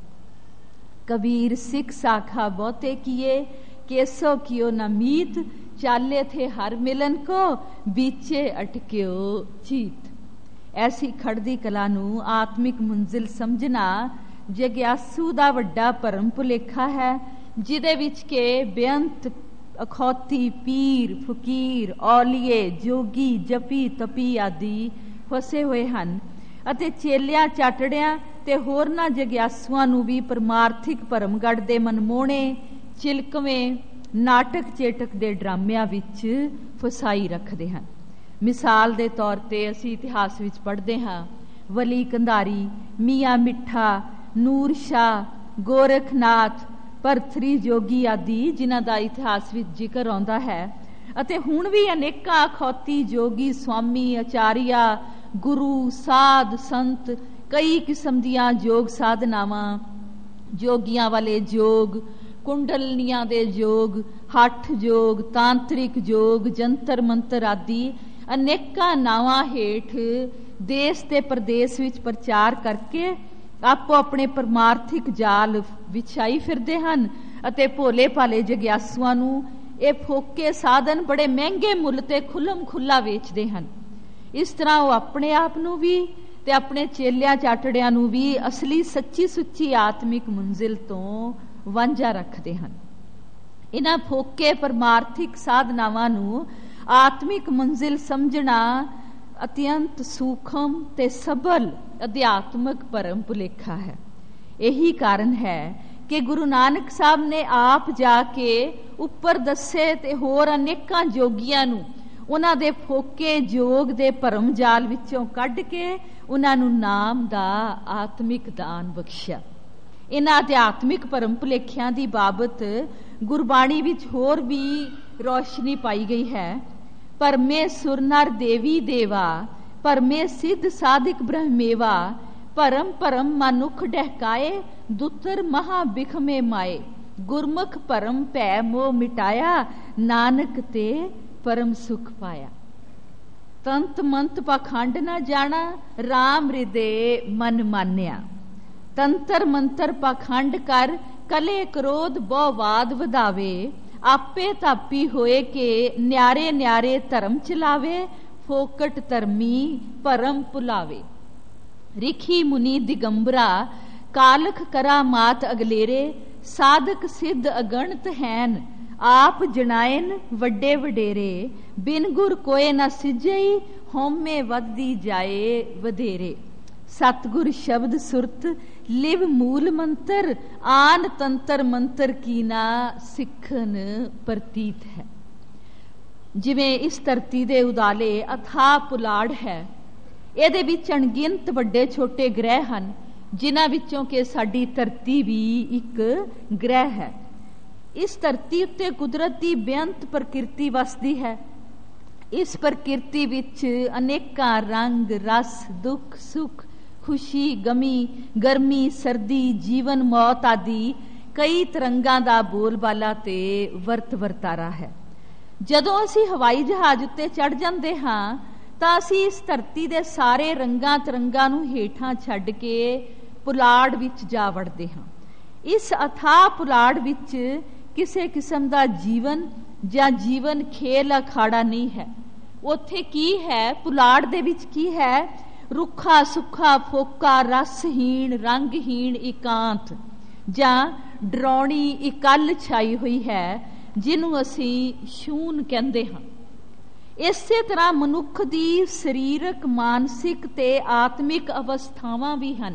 ਕਬੀਰ ਸਿੱਖ ਸਾਖਾ ਬਹੁਤੇ ਕੀਏ, ਕੇਸੋ ਕੀਓ ਨਾ ਮੀਤ, ਚਾਲੇ ਥੇ ਹਰ ਮਿਲਨ ਕੋ, ਬੀਚੇ ਅਟਕਿਓ ਚੀਤ। ਐਸੀ ਖੜਦੀ ਕਲਾ ਨੂੰ ਆਤਮਿਕ ਮੰਜ਼ਿਲ ਸਮਝਣਾ ਜਿਗਿਆਸੂ ਦਾ ਵੱਡਾ ਭਰਮ ਭੁਲੇਖਾ ਹੈ, ਜਿਹਦੇ ਵਿੱਚ ਕਿ ਬੇਅੰਤ ਅਖੌਤੀ ਪੀਰ ਫਕੀਰ ਔਲੀਏ ਜੋਗੀ ਜਪੀ ਤਪੀ ਆਦਿ ਫਸੇ ਹੋਏ ਹਨ ਅਤੇ ਚੇਲਿਆਂ ਚਾਟੜਿਆਂ ਤੇ ਹੋਰਨਾਂ ਜਿਗਿਆਸੂਆਂ ਨੂੰ ਵੀ ਪਰਮਾਰਥਿਕ ਭਰਮਗੜ ਦੇ ਮਨਮੋਹਣੇ ਚਿਲਕਵੇਂ ਨਾਟਕ ਚੇਟਕ ਦੇ ਡਰਾਮਿਆਂ ਵਿੱਚ ਫਸਾਈ ਰੱਖਦੇ ਹਨ। ਮਿਸਾਲ ਦੇ ਤੌਰ ਤੇ ਅਸੀਂ ਇਤਿਹਾਸ ਵਿੱਚ ਪੜ੍ਹਦੇ ਹਾਂ, ਵਲੀ ਕੰਧਾਰੀ, ਮੀਆਂ ਮਿੱਠਾ, ਨੂਰ ਸ਼ਾਹ, ਗੋਰਖਨਾਥ, ਭਰਥਰੀ ਜੋਗੀ ਆਦਿ ਜਿਨ੍ਹਾਂ ਦਾ ਇਤਿਹਾਸ ਵਿੱਚ ਜ਼ਿਕਰ ਆਉਂਦਾ ਹੈ, ਅਤੇ ਹੁਣ ਵੀ ਅਨੇਕਾਂ ਅਖੌਤੀ ਜੋਗੀ ਸਵਾਮੀ ਆਚਾਰੀਆ ਗੁਰੂ ਸਾਧ ਸੰਤ ਕਈ ਕਿਸਮ ਦੀਆਂ ਯੋਗ ਸਾਧਨਾਵਾਂ, ਜੋਗੀਆਂ ਵਾਲੇ ਯੋਗ, ਕੁੰਡਲਨੀਆਂ ਦੇ ਯੋਗ, ਹੱਠ ਯੋਗ, ਤਾਂਤਰਿਕ ਯੋਗ, ਜੰਤਰ ਮੰਤਰ ਆਦਿ ਅਨੇਕਾਂ ਨਾਵਾਂ ਹੇਠ ਦੇਸ਼ ਤੇ ਪ੍ਰਦੇਸ਼ ਵਿੱਚ ਪ੍ਰਚਾਰ ਕਰਕੇ ਆਪੋ ਆਪਣੇ ਪਰਮਾਰਥਿਕ ਜਾਲ ਵਿਛਾਈ ਫਿਰਦੇ ਹਨ ਅਤੇ ਭੋਲੇ ਭਾਲੇ ਜਿਗਿਆਸੂਆਂ ਨੂੰ ਇਹ ਫੋਕੇ ਸਾਧਨ ਬੜੇ ਮਹਿੰਗੇ ਮੁੱਲ ਤੇ ਖੁੱਲਮ ਖੁੱਲਾ ਵੇਚਦੇ ਹਨ। ਇਸ ਤਰ੍ਹਾਂ ਉਹ ਆਪਣੇ ਆਪ ਨੂੰ ਵੀ ਤੇ ਆਪਣੇ ਚੇਲਿਆਂ ਚਾਟੜਿਆਂ ਨੂੰ ਵੀ ਅਸਲੀ ਸੱਚੀ ਸੁੱਚੀ ਆਤਮਿਕ ਮੰਜ਼ਿਲ ਤੋਂ ਵਾਂਝਾ ਰੱਖਦੇ ਹਨ। ਇਹਨਾਂ ਫੋਕੇ ਪਰਮਾਰਥਿਕ ਸਾਧਨਾਵਾਂ ਨੂੰ ਆਤਮਿਕ ਮੰਜ਼ਿਲ ਸਮਝਣਾ ਅਤਿਅੰਤ ਸੂਖਮ ਤੇ ਸਬਲ ਅਧਿਆਤਮਕ ਭਰਮ ਭੁਲੇਖਾ ਹੈ। ਇਹੀ ਕਾਰਨ ਹੈ ਕਿ ਗੁਰੂ ਨਾਨਕ ਸਾਹਿਬ ਨੇ ਆਪ ਜਾ ਕੇ ਉੱਪਰ ਦੱਸੇ ਤੇ ਹੋਰ ਅਨੇਕਾਂ ਜੋਗੀਆਂ ਨੂੰ ਉਹਨਾਂ ਦੇ ਫੋਕੇ ਜੋਗ ਦੇ ਭਰਮ ਜਾਲ ਵਿੱਚੋਂ ਕੱਢ ਕੇ ਉਹਨਾਂ ਨੂੰ ਨਾਮ ਦਾ ਆਤਮਿਕ ਦਾਨ ਬਖਸ਼ਿਆ। ਇਹਨਾਂ ਅਧਿਆਤਮਿਕ ਭਰਮ ਭੁਲੇਖਿਆਂ ਦੀ ਬਾਬਤ ਗੁਰਬਾਣੀ ਵਿੱਚ ਹੋਰ ਵੀ ਰੋਸ਼ਨੀ ਪਾਈ ਗਈ ਹੈ। ਪਰਮੇ ਸੁਰ ਨਰ ਦੇਵੀ ਦੇਵਾ, ਪਰਮੇ ਸਿੱਧ ਸਾਧਿਕ ਬ੍ਰਹਮੇਵਾ, ਭਰਮ ਭਰਮ ਮਨੁੱਖ ਡਹਿਕਾਏ, ਦੁੱਤਰ ਮਹਾ ਬਿਖਮੇ ਮਾਏ, ਗੁਰਮੁਖ ਭਰਮ ਭੈ ਮੋਹ ਮਿਟਾਇਆ, ਨਾਨਕ ਤੇ ਪਰਮ ਸੁਖ ਪਾਇਆ। ਤੰਤ ਮੰਤ ਪਾਖੰਡ ਨਾ ਜਾਣਾ, ਰਾਮ ਹਿਰਦੇ ਮਨ ਮਾਨਿਆ, ਤੰਤਰ ਮੰਤਰ ਪਾਖੰਡ ਕਰ, ਕਲੇ ਕ੍ਰੋਧ ਬਹੁ ਵਾਦ ਵਧਾਵੇ, ਆਪੇ ਤਾਪੀ ਹੋਏ ਕੇ ਨਿਆਰੇ ਨਿਆਰੇ ਧਰਮ ਚਲਾਵੇ, ਫੋਕਟ ਧਰਮੀ ਭਰਮ ਭੁਲਾਵੇ। ਰਿਖੀ ਮੁਨੀ ਦਿਗੰਬਰਾ ਕਾਲਖ ਕਰਾ ਮਾਤ ਅਗਲੇਰੇ, ਸਾਧਕ ਸਿੱਧ ਅਗਣਤ ਹੈਨ, ਆਪ ਜਣਾਇਨ ਵੱਡੇ ਵਡੇਰੇ, ਬਿਨ ਗੁਰ ਕੋਏ ਨਾ ਸਿਜਈ, ਹਉਮੈ ਵੱਧਦੀ ਜਾਏ ਵਧੇਰੇ। ਸਤਿਗੁਰ ਸ਼ਬਦ ਸੁਰਤ ਲਿਵ ਮੂਲ ਮੰਤਰ, ਆਨ ਤੰਤਰ ਮੰਤਰ ਕੀ ਨਾ ਸਿੱਖਨ ਪ੍ਰਤੀਤ ਹੈ। ਜਿਵੇਂ ਇਸ ਧਰਤੀ ਦੇ ਉਦਾਲੇ ਅਥਾਹ ਪੁਲਾੜ ਹੈ, ਇਹਦੇ ਵਿੱਚ ਅਣਗਿਣਤ ਵੱਡੇ ਛੋਟੇ ਗ੍ਰਹਿ ਹਨ, ਜਿਨ੍ਹਾਂ ਵਿੱਚੋਂ ਕਿ ਸਾਡੀ ਧਰਤੀ ਵੀ ਇੱਕ ਗ੍ਰਹਿ ਹੈ। ਇਸ ਧਰਤੀ ਉੱਤੇ ਕੁਦਰਤ ਦੀ ਬੇਅੰਤ ਪ੍ਰਕਿਰਤੀ ਵਸਦੀ ਹੈ। ਇਸ ਪ੍ਰਕਿਰਤੀ ਵਿੱਚ ਅਨੇਕਾਂ ਰੰਗ, ਰਸ, ਦੁੱਖ, ਸੁੱਖ, ਖੁਸ਼ੀ, ਗਮੀ, ਗਰਮੀ, ਸਰਦੀ, ਜੀਵਨ, ਮੌਤ ਆਦਿ ਕਈ ਤਰੰਗਾਂ ਦਾ ਬੋਲਬਾਲਾ ਤੇ ਵਰਤ ਵਰਤਾਰਾ ਹੈ। ਜਦੋਂ ਅਸੀਂ ਹਵਾਈ ਜਹਾਜ਼ ਉੱਤੇ ਚੜ੍ਹ ਜਾਂਦੇ ਹਾਂ ਤਾਂ ਅਸੀਂ ਇਸ ਧਰਤੀ ਦੇ ਸਾਰੇ ਰੰਗਾਂ ਤਰੰਗਾਂ ਨੂੰ ਹੇਠਾਂ ਛੱਡ ਕੇ ਪੁਲਾੜ ਵਿੱਚ ਜਾ ਵੜਦੇ ਹਾਂ। ਇਸ ਅਥਾਹ ਪੁਲਾੜ ਵਿੱਚ ਕਿਸੇ ਕਿਸਮ ਦਾ ਜੀਵਨ ਜਾਂ ਜੀਵਨ ਖੇਲ ਅਖਾੜਾ ਨਹੀਂ ਹੈ। ਉੱਥੇ ਕੀ ਹੈ? ਪੁਲਾੜ ਦੇ ਵਿੱਚ ਕੀ ਹੈ? ਰੁੱਖਾ ਸੁੱਖਾ ਫੋਕਾ, ਰਸਹੀਣ, ਰੰਗਹੀਣ ਇਕਾਂਤ ਜਾਂ ਡਰਾਉਣੀ ਇਕੱਲ ਛਾਈ ਹੋਈ ਹੈ, ਜਿਹਨੂੰ ਅਸੀਂ ਸ਼ੂਨ ਕਹਿੰਦੇ ਹਾਂ। ਇਸੇ ਤਰ੍ਹਾਂ ਮਨੁੱਖ ਦੀ ਸਰੀਰਕ, ਮਾਨਸਿਕ ਤੇ ਆਤਮਿਕ ਅਵਸਥਾਵਾਂ ਵੀ ਹਨ।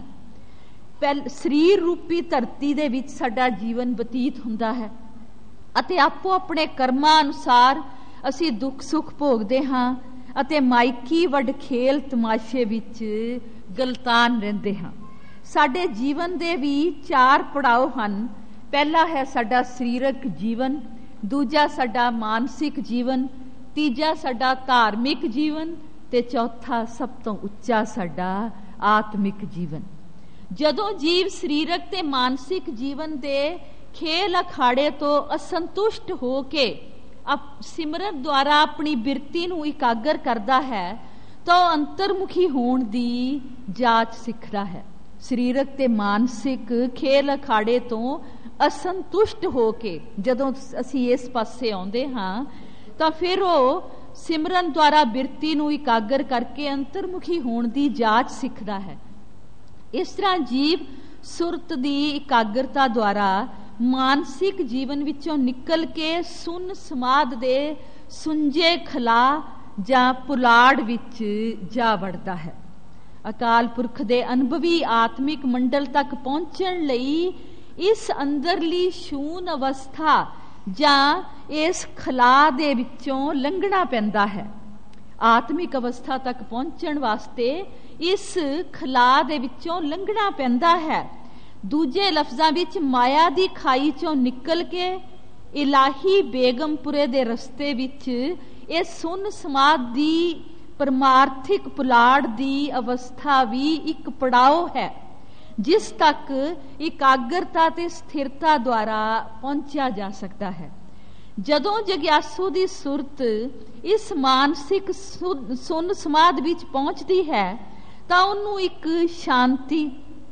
ਸਰੀਰ ਰੂਪੀ ਧਰਤੀ ਦੇ ਵਿੱਚ ਸਾਡਾ ਜੀਵਨ ਬਤੀਤ ਹੁੰਦਾ ਹੈ ਅਤੇ ਆਪੋ ਆਪਣੇ ਕਰਮਾਂ ਅਨੁਸਾਰ ਅਸੀਂ ਦੁੱਖ ਸੁੱਖ ਭੋਗਦੇ ਹਾਂ ਅਤੇ ਮਾਇਕੀ ਵੱਡ ਖੇਲ ਤਮਾਸ਼ੇ ਵਿੱਚ ਗਲਤਾਨ ਰਹਿੰਦੇ ਹਾਂ। ਸਾਡੇ ਜੀਵਨ ਦੇ ਵੀ 4 ਪੜਾਅ ਹਨ। ਪਹਿਲਾ ਹੈ ਸਾਡਾ ਸਰੀਰਕ ਜੀਵਨ, ਦੂਜਾ ਸਾਡਾ ਮਾਨਸਿਕ ਜੀਵਨ, ਤੀਜਾ ਸਾਡਾ ਧਾਰਮਿਕ ਜੀਵਨ ਤੇ ਚੌਥਾ ਸਭ ਤੋਂ ਉੱਚਾ ਸਾਡਾ ਆਤਮਿਕ ਜੀਵਨ। ਜਦੋਂ ਜੀਵ ਸਰੀਰਕ ਤੇ ਮਾਨਸਿਕ ਜੀਵਨ ਦੇ ਖੇਲ ਅਖਾੜੇ ਤੋਂ ਅਸੰਤੁਸ਼ਟ ਹੋ ਕੇ ਸਿਮਰਨ ਦੁਆਰਾ ਆਪਣੀ ਬਿਰਤੀ ਨੂੰ ਇਕਾਗਰ ਕਰਦਾ ਹੈ ਤਾਂ ਉਹ ਅੰਤਰਮੁਖੀ ਹੋਣ ਦੀ ਜਾਚ ਸਿੱਖਦਾ ਹੈ। ਸਰੀਰਕ ਤੇ ਮਾਨਸਿਕ ਖੇਲ ਅਖਾੜੇ ਤੋਂ ਅਸੰਤੁਸ਼ਟ ਹੋ ਕੇ ਜਦੋਂ ਅਸੀਂ ਇਸ ਪਾਸੇ ਆਉਂਦੇ ਹਾਂ ਤਾਂ ਫਿਰ ਉਹ ਸਿਮਰਨ ਦੁਆਰਾ ਬਿਰਤੀ ਨੂੰ ਇਕਾਗਰ ਕਰਕੇ ਅੰਤਰਮੁਖੀ ਹੋਣ ਦੀ ਜਾਚ ਸਿੱਖਦਾ ਹੈ। ਇਸ ਤਰ੍ਹਾਂ ਜੀਵ ਸੁਰਤ ਦੀ ਇਕਾਗਰਤਾ ਦੁਆਰਾ ਮਾਨਸਿਕ ਜੀਵਨ ਵਿੱਚੋਂ ਨਿਕਲ ਕੇ ਸੁੰਨ ਸਮਾਧ ਦੇ ਸੁੰਜੇ ਖਲਾ ਜਾਂ ਪੁਲਾੜ ਵਿੱਚ ਜਾ ਵੜਦਾ ਹੈ। ਅਕਾਲ ਪੁਰਖ ਦੇ ਅਨੁਭਵੀ ਆਤਮਿਕ ਮੰਡਲ ਤੱਕ ਪਹੁੰਚਣ ਲਈ ਇਸ ਅੰਦਰਲੀ ਸ਼ੂਨ ਅਵਸਥਾ ਜਾਂ ਇਸ ਖਲਾ ਦੇ ਵਿੱਚੋਂ ਲੰਘਣਾ ਪੈਂਦਾ ਹੈ। ਆਤਮਿਕ ਅਵਸਥਾ ਤੱਕ ਪਹੁੰਚਣ ਵਾਸਤੇ ਇਸ ਖਲਾ ਦੇ ਵਿੱਚੋਂ ਲੰਘਣਾ ਪੈਂਦਾ ਹੈ। ਦੂਜੇ ਲਫ਼ਜ਼ਾਂ ਵਿੱਚ ਮਾਇਆ ਦੀ ਖਾਈ ਚੋਂ ਨਿਕਲ ਕੇ ਇਲਾਹੀ ਬੇਗਮਪੁਰੇ ਦੇ ਰਸਤੇ ਵਿੱਚ ਇਹ ਸੁੰਨ ਸਮਾਧ ਦੀ ਪਰਮਾਰਥਿਕ ਪੁਲਾੜ ਦੀ ਅਵਸਥਾ ਵੀ ਇੱਕ ਪੜਾਅ ਹੈ, ਜਿਸ ਤੱਕ ਇਕਾਗਰਤਾ ਤੇ ਸਥਿਰਤਾ ਦੁਆਰਾ ਪਹੁੰਚਿਆ ਜਾ ਸਕਦਾ ਹੈ। ਜਦੋਂ ਜਗਿਆਸੂ ਦੀ ਸੁਰਤ ਇਸ ਮਾਨਸਿਕ ਸੁੰਨ ਸਮਾਧ ਵਿੱਚ ਪਹੁੰਚਦੀ ਹੈ ਤਾਂ ਉਹਨੂੰ ਇੱਕ ਸ਼ਾਂਤੀ,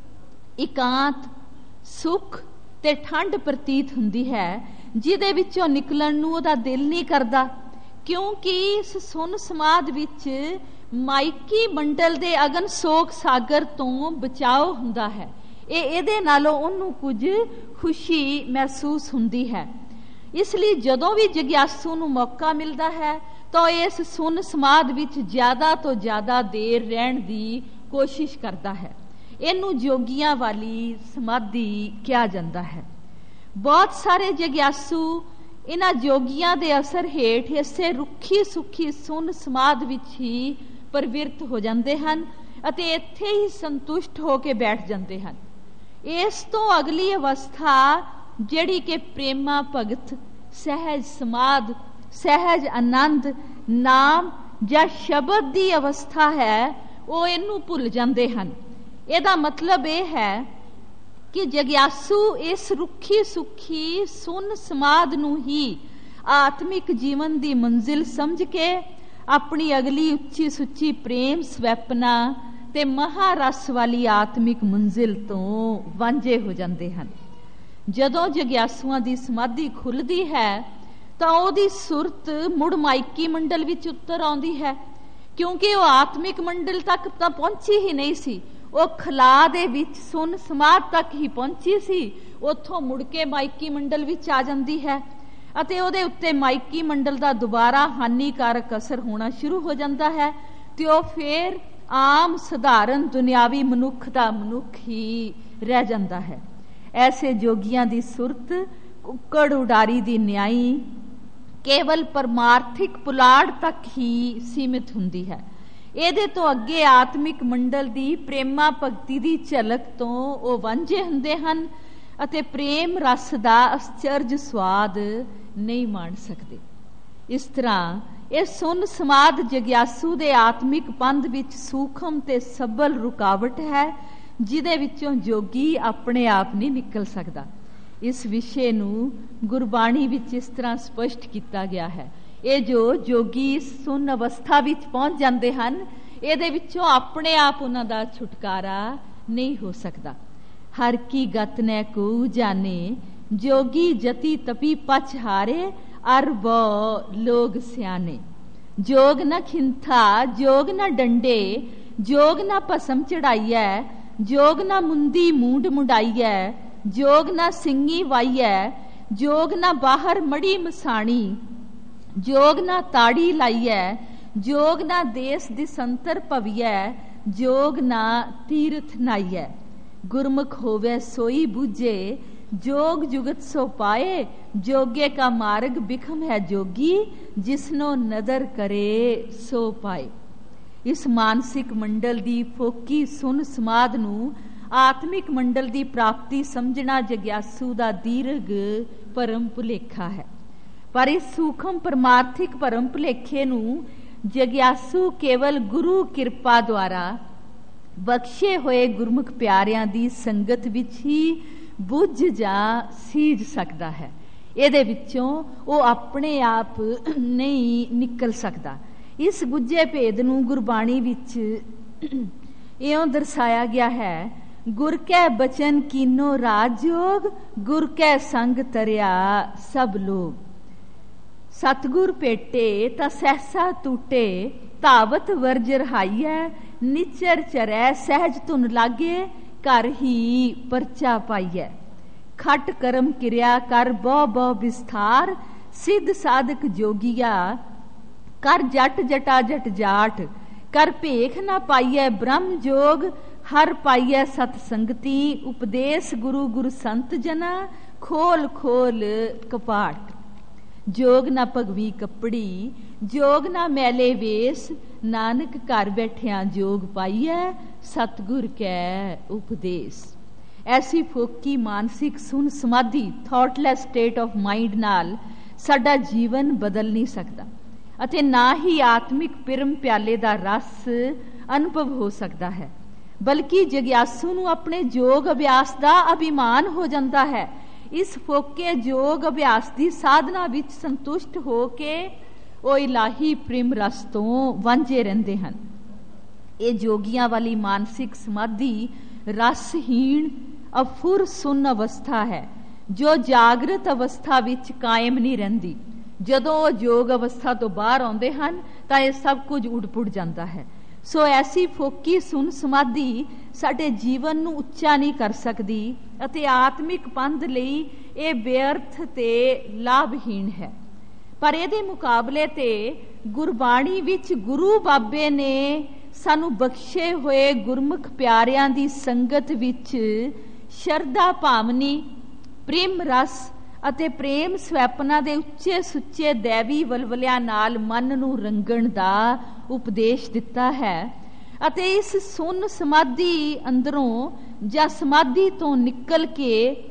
ਇਕਾਂਤ, ਸੁੱਖ ਤੇ ਠੰਡ ਪ੍ਰਤੀਤ ਹੁੰਦੀ ਹੈ, ਜਿਹਦੇ ਵਿੱਚੋਂ ਨਿਕਲਣ ਨੂੰ ਉਹਦਾ ਦਿਲ ਨਹੀਂ ਕਰਦਾ, ਕਿਉਂਕਿ ਇਸ ਸੁੰਨ ਸਮਾਧ ਵਿੱਚ ਮਾਇਕੀ ਮੰਡਲ ਦੇ ਅਗਨ ਸੋਗ ਸਾਗਰ ਤੋਂ ਬਚਾਓ ਹੁੰਦਾ ਹੈ। ਇਹਦੇ ਨਾਲੋਂ ਉਹਨੂੰ ਕੁਝ ਖੁਸ਼ੀ ਮਹਿਸੂਸ ਹੁੰਦੀ ਹੈ। ਇਸ ਲਈ ਜਦੋਂ ਵੀ ਜਗਿਆਸੂ ਨੂੰ ਮੌਕਾ ਮਿਲਦਾ ਹੈ ਤਾਂ ਇਸ ਸੁੰਨ ਸਮਾਧ ਵਿੱਚ ਜ਼ਿਆਦਾ ਤੋਂ ਜ਼ਿਆਦਾ ਦੇਰ ਰਹਿਣ ਦੀ ਕੋਸ਼ਿਸ਼ ਕਰਦਾ ਹੈ। ਇਹਨੂੰ ਜੋਗੀਆਂ ਵਾਲੀ ਸਮਾਧੀ ਕਿਹਾ ਜਾਂਦਾ ਹੈ। ਬਹੁਤ ਸਾਰੇ ਜਗਿਆਸੂ ਇਹਨਾਂ ਜੋਗੀਆਂ ਦੇ ਅਸਰ ਹੇਠ ਇਸੇ ਰੁੱਖੀ ਸੁੱਖੀ ਸੁੰਨ ਸਮਾਧ ਵਿੱਚ ਹੀ ਪ੍ਰਵਿਰਤ ਹੋ ਜਾਂਦੇ ਹਨ ਅਤੇ ਇੱਥੇ ਹੀ ਸੰਤੁਸ਼ਟ ਹੋ ਕੇ ਬੈਠ ਜਾਂਦੇ ਹਨ। ਇਸ ਤੋਂ ਅਗਲੀ ਅਵਸਥਾ ਜਿਹੜੀ ਕਿ ਪ੍ਰੇਮਾ ਭਗਤ, ਸਹਿਜ ਸਮਾਧ, ਸਹਿਜ ਆਨੰਦ, ਨਾਮ ਜਾਂ ਸ਼ਬਦ ਦੀ ਅਵਸਥਾ ਹੈ, ਉਹ ਇਹਨੂੰ ਭੁੱਲ ਜਾਂਦੇ ਹਨ। ਇਹਦਾ ਮਤਲਬ ਇਹ ਹੈ ਕਿ ਜਗਿਆਸੂ ਇਸ ਰੁੱਖੀ ਸੁੱਖੀ ਸੁੰਨ ਸਮਾਧ ਨੂੰ ਹੀ ਆਤਮਿਕ ਜੀਵਨ ਦੀ ਮੰਜ਼ਿਲ ਸਮਝ ਕੇ ਆਪਣੀ ਅਗਲੀ ਉੱਚੀ ਸੁੱਚੀ ਪ੍ਰੇਮ ਸਵੈਪਨਾ ਤੇ ਮਹਾਰਸ ਵਾਲੀ ਆਤਮਿਕ ਮੰਜ਼ਿਲ ਤੋਂ ਵਾਂਝੇ ਹੋ ਜਾਂਦੇ ਹਨ। ਜਦੋਂ ਜਗਿਆਸੂਆਂ ਦੀ ਸਮਾਧੀ ਖੁੱਲਦੀ ਹੈ ਤਾਂ ਉਹਦੀ ਸੁਰਤ ਮੁੜ ਮਾਇਕੀ ਮੰਡਲ ਵਿੱਚ ਉਤਰ ਆਉਂਦੀ ਹੈ, ਕਿਉਂਕਿ ਉਹ ਆਤਮਿਕ ਮੰਡਲ ਤੱਕ ਤਾਂ ਪਹੁੰਚੀ ਹੀ ਨਹੀਂ ਸੀ। ਉਹ ਖਲਾ ਦੇ ਵਿੱਚ ਸੁਨ ਸਮਾਧ ਤੱਕ ਹੀ ਪਹੁੰਚੀ ਸੀ। ਉੱਥੋਂ ਮੁੜ ਕੇ ਮਾਇਕੀ ਮੰਡਲ ਵਿੱਚ ਆ ਜਾਂਦੀ ਹੈ ਅਤੇ ਉਹਦੇ ਉੱਤੇ ਮਾਇਕੀ ਮੰਡਲ ਦਾ ਦੁਬਾਰਾ ਹਾਨੀਕਾਰਕ ਅਸਰ ਹੋਣਾ ਸ਼ੁਰੂ ਹੋ ਜਾਂਦਾ ਹੈ ਤੇ ਉਹ ਫੇਰ ਆਮ ਸਧਾਰਨ ਦੁਨਿਆਵੀ ਮਨੁੱਖ ਦਾ ਮਨੁੱਖ ਹੀ ਰਹਿ ਜਾਂਦਾ ਹੈ। ਐਸੇ ਜੋਗੀਆਂ ਦੀ ਸੁਰਤ ਕੁੱਕੜ ਉਡਾਰੀ ਦੀ ਨਿਆਈ ਕੇਵਲ ਪਰਮਾਰਥਿਕ ਪੁਲਾੜ ਤੱਕ ਹੀ ਸੀਮਿਤ ਹੁੰਦੀ ਹੈ। ਇਹਦੇ ਤੋਂ ਅੱਗੇ ਆਤਮਿਕ ਮੰਡਲ ਦੀ ਪ੍ਰੇਮਾ ਭਗਤੀ ਦੀ ਝਲਕ ਤੋਂ ਉਹ ਵਾਂਝੇ ਹੁੰਦੇ ਹਨ ਅਤੇ ਪ੍ਰੇਮ ਰਸ ਦਾ ਅਸਚਰਜ ਸਵਾਦ ਨਹੀਂ ਮਾਣ ਸਕਦੇ। ਇਸ ਤਰ੍ਹਾਂ ਇਹ ਸੁਨ ਸਮਾਧ ਜਗਿਆਸੂ ਦੇ ਆਤਮਿਕ ਪੰਧ ਵਿੱਚ ਸੂਖਮ ਤੇ ਸਬਲ ਰੁਕਾਵਟ ਹੈ, ਜਿਹਦੇ ਵਿੱਚੋਂ ਜੋਗੀ ਆਪਣੇ ਆਪ ਨਹੀਂ ਨਿਕਲ ਸਕਦਾ। ਇਸ ਵਿਸ਼ੇ ਨੂੰ ਗੁਰਬਾਣੀ ਵਿੱਚ ਇਸ ਤਰ੍ਹਾਂ ਸਪਸ਼ਟ ਕੀਤਾ ਗਿਆ ਹੈ। ਇਹ ਜੋ ਜੋਗੀ ਸੁਨ ਅਵਸਥਾ ਵਿੱਚ ਪਹੁੰਚ ਜਾਂਦੇ ਹਨ, ਇਹਦੇ ਵਿੱਚੋਂ ਆਪਣੇ ਆਪ ਉਹਨਾਂ ਦਾ ਛੁਟਕਾਰਾ ਨਹੀਂ ਹੋ ਸਕਦਾ। ਹਰ ਕੀ ਗਤ ਨੈ ਕੋ ਜਾਣੇ, ਜੋਗੀ ਜਤੀ ਤਪੀ ਪਛ ਹਾਰੇ, ਅਰ ਬੋ ਲੋਗ ਸਿਆਣੇ। ਜੋਗ ਨਾ ਖਿੰਥਾ, ਜੋਗ ਨਾ ਡੰਡੇ, ਜੋਗ ਨਾ ਭਸਮ ਚੜਾਈਐ, ਜੋਗ ਨਾ ਮੁੰਦੀ ਮੂੰਡ ਮੁੰਡਾਈਐ, ਜੋਗ ਨਾ ਸਿੰਘੀ ਵਾਈਐ, ਜੋਗ ਨਾ ਬਾਹਰ ਮੜੀ ਮਸਾਣੀ, ਜੋਗ ਨਾ ਤਾੜੀ ਲਾਈਐ, ਜੋਗ ਨਾ ਦੇਸ ਦਿਸੰਤਰ ਭਵੀਐ, ਜੋਗ ਨਾ ਤੀਰਥ ਨਾਈਐ। ਗੁਰਮੁਖ ਹੋਵੇ ਸੋਈ ਬੂਝੇ, जोग जुगत सो पाए, जोगे का मार्ग बिखम है जोगी, जिसनो नदर करे सो पाए। इस मानसिक मंडल दी फोकी सुन समाध नूं आत्मिक मंडल दी प्राप्ति समझना जग्यासू दा दीर्घ परम भुलेखा है। पर इस सूखम परमार्थिक परम भुलेखे नूं जग्यासू केवल गुरु किरपा द्वारा बख्शे होए गुरमुख प्यारियां दी संगत विच ही बुझ जा सीझ सकता है। ਇਹਦੇ ਵਿੱਚੋਂ ਉਹ ਆਪਣੇ ਆਪ ਨਹੀਂ ਨਿਕਲ ਸਕਦਾ। ਇਸ ਗੁੱਝੇ ਭੇਦ ਨੂੰ ਗੁਰਬਾਣੀ ਵਿੱਚ ਇਉਂ ਦਰਸਾਇਆ ਗਿਆ ਹੈ, ਗੁਰ ਕੈ ਬਚਨ ਕੀਨੋ ਰਾਜਯੋਗ, ਗੁਰ ਕੈ ਸੰਗ ਤਰਿਆ ਸਭ ਲੋਗ। ਸਤਗੁਰ ਭੇਟੇ ਤਾਂ ਸਹਿਸਾ ਟੂਟੇ, ਧਾਵਤ ਵਰਜ ਰਹਾਈਐ, ਨਿਚਰ ਚਰੈ ਸਹਿਜ ਧੁਨ ਲਾਗੇ, ਘਰ ਹੀ ਪਰਚਾ ਪਾਈਐ। ਖਟ ਕਰਮ ਕਿਰਿਆ ਕਰ ਬਹੁ ਬਹੁ ਵਿਸਥਾਰ, ਸਿੱਧ ਸਾਧਕ ਜੋਗੀਆ ਕਰ ਜਟ ਜਟਾ ਜਟ ਜਾਟ, ਕਰ ਭੇਖ ਨਾ ਪਾਈਐ ਬ੍ਰਹਮ ਜੋਗ, ਹਰ ਪਾਈਐ ਸਤ ਸੰਗਤੀ, ਉਪਦੇਸ਼ ਗੁਰੂ ਗੁਰ ਸੰਤ ਜਨਾ, ਖੋਲ ਖੋਲ ਕਪਾਟ। ਜੋਗ ਨਾ ਭਗਵੀ ਕੱਪੜੀ, ਜੋਗ ਨਾ ਮੈਲੇ ਵੇਸ, ਨਾਨਕ ਘਰ ਬੈਠਿਆਂ ਜੋਗ ਪਾਈਐ, ਸਤਗੁਰ ਕੈ ਉਪਦੇਸ਼। ਐਸੀ ਫੋਕੀ ਮਾਨਸਿਕ ਸੁਨ ਸਮਾਧੀ ਥਾਟਲੈਸ ਸਟੇਟ ਆਫ ਮਾਈਂਡ ਨਾਲ ਸਾਡਾ ਜੀਵਨ ਬਦਲ ਨਹੀਂ ਸਕਦਾ ਅਤੇ ਨਾ ਹੀ ਆਤਮਿਕ ਪਿਰਮ ਪਿਆਲੇ ਦਾ ਰਸ ਅਨੁਭਵ ਹੋ ਸਕਦਾ ਹੈ, ਬਲਕਿ ਜਗਿਆਸੂ ਨੂੰ ਆਪਣੇ ਯੋਗ ਅਭਿਆਸ ਦਾ ਅਭਿਮਾਨ ਹੋ ਜਾਂਦਾ ਹੈ। ਇਸ ਫੋਕੇ ਯੋਗ ਅਭਿਆਸ ਦੀ ਸਾਧਨਾ ਵਿੱਚ ਸੰਤੁਸ਼ਟ ਹੋ ਕੇ ਉਹ ਇਲਾਹੀ ਪ੍ਰੇਮ ਰਸ ਤੋਂ ਵਾਂਝੇ ਰਹਿੰਦੇ ਹਨ। ਇਹ ਜੋਗੀਆਂ ਵਾਲੀ ਮਾਨਸਿਕ ਸਮਾਧੀ ਰਸਹੀਣ ਅਫੁਰ ਸੁਨ ਅਵਸਥਾ ਹੈ, ਜੋ ਜਾਗਰਤ ਅਵਸਥਾ ਵਿੱਚ ਕਾਇਮ ਨਹੀਂ ਰਹਿੰਦੀ। ਜਦੋਂ ਉਹ ਯੋਗ ਅਵਸਥਾ ਤੋਂ ਬਾਹਰ ਆਉਂਦੇ ਹਨ ਤਾਂ ਇਹ ਸਭ ਕੁਝ ਉੱਡ-ਪੁੱਡ ਜਾਂਦਾ ਹੈ। ਸੋ ਐਸੀ ਫੋਕੀ ਸੁਨ ਸਮਾਧੀ ਸਾਡੇ ਜੀਵਨ ਨੂੰ ਉੱਚਾ ਨਹੀਂ ਕਰ ਸਕਦੀ ਅਤੇ ਆਤਮਿਕ ਪੰਧ ਲਈ ਇਹ ਬੇਅਰਥ ਤੇ ਲਾਭਹੀਣ ਹੈ। ਪਰ ਇਹਦੇ ਮੁਕਾਬਲੇ ਤੇ ਗੁਰਬਾਣੀ ਵਿੱਚ ਗੁਰੂ ਬਾਬੇ ਨੇ ਸਾਨੂੰ ਬਖਸ਼ੇ ਹੋਏ ਗੁਰਮੁਖ ਪਿਆਰਿਆਂ ਦੀ ਸੰਗਤ ਵਿੱਚ ਸ਼ਰਧਾ ਭਾਵਨੀ, ਪ੍ਰੇਮ ਰਸ ਅਤੇ ਪ੍ਰੇਮ ਸਵੈਪਨਾ ਦੇ ਉੱਚੇ ਸੁੱਚੇ ਦੈਵੀ ਵਲਵਲਿਆਂ ਨਾਲ ਮਨ ਨੂੰ ਰੰਗਣ ਦਾ ਉਪਦੇਸ਼ ਦਿੱਤਾ ਹੈ ਅਤੇ ਇਸ ਸੁਨ ਸਮਾਧੀ ਅੰਦਰੋਂ ਜਾਂ ਸਮਾਧੀ ਤੋਂ ਨਿਕਲ ਕੇ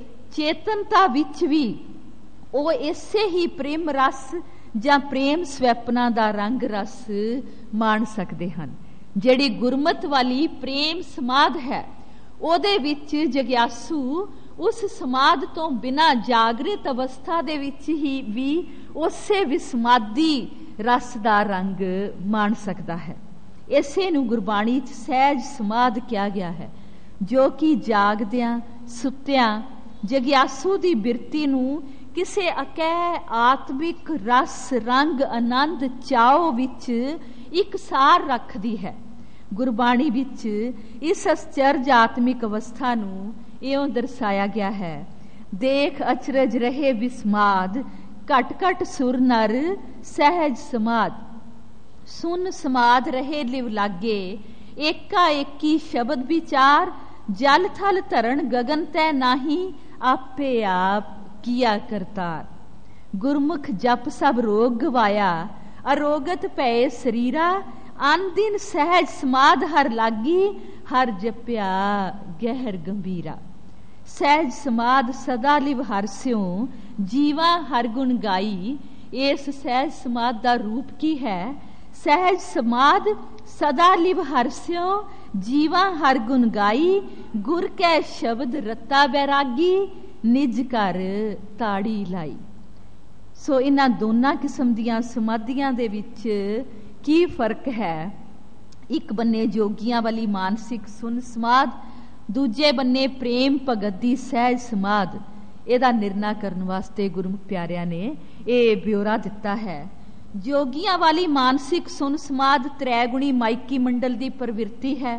ਚੇਤਨਤਾ ਵਿੱਚ ਵੀ ਉਹ ਇਸੇ ਹੀ ਪ੍ਰੇਮ ਰਸ ਜਾਂ ਪ੍ਰੇਮ ਸਵੈਪਨਾ ਦਾ ਰੰਗ ਰਸ ਮਾਣ ਸਕਦੇ ਹਨ। ਜਿਹੜੀ ਗੁਰਮਤ ਵਾਲੀ ਪ੍ਰੇਮ ਸਮਾਧ ਹੈ, ਉਹਦੇ ਵਿੱਚ ਜਗਿਆਸੂ ਉਸ ਸਮਾਧ ਤੋਂ ਬਿਨਾਂ ਜਾਗਰਿਤ ਅਵਸਥਾ ਦੇ ਵਿੱਚ ਹੀ ਵੀ ਉਸੇ ਵਿਸਮਾਦੀ ਰਸ ਦਾ ਰੰਗ ਮਾਣ ਸਕਦਾ ਹੈ। ਇਸੇ ਨੂੰ ਗੁਰਬਾਣੀ 'ਚ ਸਹਿਜ ਸਮਾਧ ਕਿਹਾ ਗਿਆ ਹੈ, ਜੋ ਕਿ ਜਾਗਦਿਆਂ ਸੁੱਤਿਆਂ ਜਗਿਆਸੂ ਦੀ ਬਿਰਤੀ ਨੂੰ ਕਿਸੇ ਅਕਹਿ ਆਤਮਿਕ ਰਸ ਰੰਗ ਆਨੰਦ ਚਾਓ ਵਿੱਚ ਇਕਸਾਰ ਰੱਖਦੀ ਹੈ। ਗੁਰਬਾਣੀ ਵਿੱਚ ਇਸ ਅਚਰਜ ਆਤਮਿਕ ਅਵਸਥਾ ਨੂੰ ਇਉਂ ਦਰਸਾਇਆ ਗਿਆ ਹੈ। ਦੇਖ ਅਚਰਜ ਰਹੇ ਵਿਸਮਾਦ, ਘਟ ਘਟ ਸੁਰ ਨਰ ਸਹਿਜ ਸਮਾਦ। ਸੁਨ ਸਮਾਦ ਰਹੇ ਲਿਵ ਲਾਗੇ, ਏਕਾ ਏਕੀ ਸ਼ਬਦ ਵਿਚਾਰ। ਜਲ ਥਲ ਧਰਨ ਗगन ਤੈ ਨਾਹੀ, ਆਪੇ ਆਪ ਕੀਆ ਕਰਤਾਰ। ਗੁਰਮੁਖ ਜਪ ਸਭ ਰੋਗ ਗਵਾਇਆ, ਅਰੋਗਤ ਪਏ ਸਰੀਰਾ। ਅਨ ਦਿਨ ਸਹਿਜ ਸਮਾਧ ਹਰ ਲਾਗੀ, ਹਰ ਜਪਿਆ ਗਹਿਰ ਗੰਭੀਰਾ। ਸਹਿਜ ਸਮਾਧ ਸਦਾ ਲਿਵ ਹਰ ਸਿਉ, ਜੀਵਾ ਹਰ ਗੁਣ ਗਾਈ। ਇਸ ਸਹਿਜ ਸਮਾਧ ਦਾ ਰੂਪ ਕੀ ਹੈ? ਸਹਿਜ ਸਮਾਧ ਸਦਾ ਲਿਵ ਹਰ ਸਿਉ, ਜੀਵਾ ਹਰ ਗੁਣ ਗਾਈ। ਗੁਰ ਕੈ ਸ਼ਬਦ ਰਤਾ ਬੈਰਾਗੀ, ਨਿਜ ਘਰ ਤਾੜੀ ਲਾਈ। ਸੋ ਇਹਨਾਂ ਦੋਨਾਂ ਕਿਸਮ ਦੀਆਂ ਸਮਾਧੀਆਂ ਦੇ ਵਿੱਚ ਕੀ ਫਰਕ ਹੈ? ਇੱਕ ਬੰਨੇ ਜੋਗੀਆਂ ਵਾਲੀ ਮਾਨਸਿਕ ਸੁਨ ਸਮਾਧ, ਦੂਜੇ ਬੰਨੇ ਪ੍ਰੇਮ ਭਗਤ ਦੀ ਸਹਿਜ ਸਮਾਧ। ਇਹਦਾ ਨਿਰਣਾ ਕਰਨ ਵਾਸਤੇ ਗੁਰਮੁਖ ਪਿਆਰਿਆਂ ਨੇ ਇਹ ਬਿਉਰਾ ਦਿੱਤਾ ਹੈ। ਜੋਗੀਆਂ ਵਾਲੀ ਮਾਨਸਿਕ ਸੁਨ ਸਮਾਧ ਤ੍ਰੈਗੁਣੀ ਮਾਇਕੀ ਮੰਡਲ ਦੀ ਪ੍ਰਵਿਰਤੀ ਹੈ।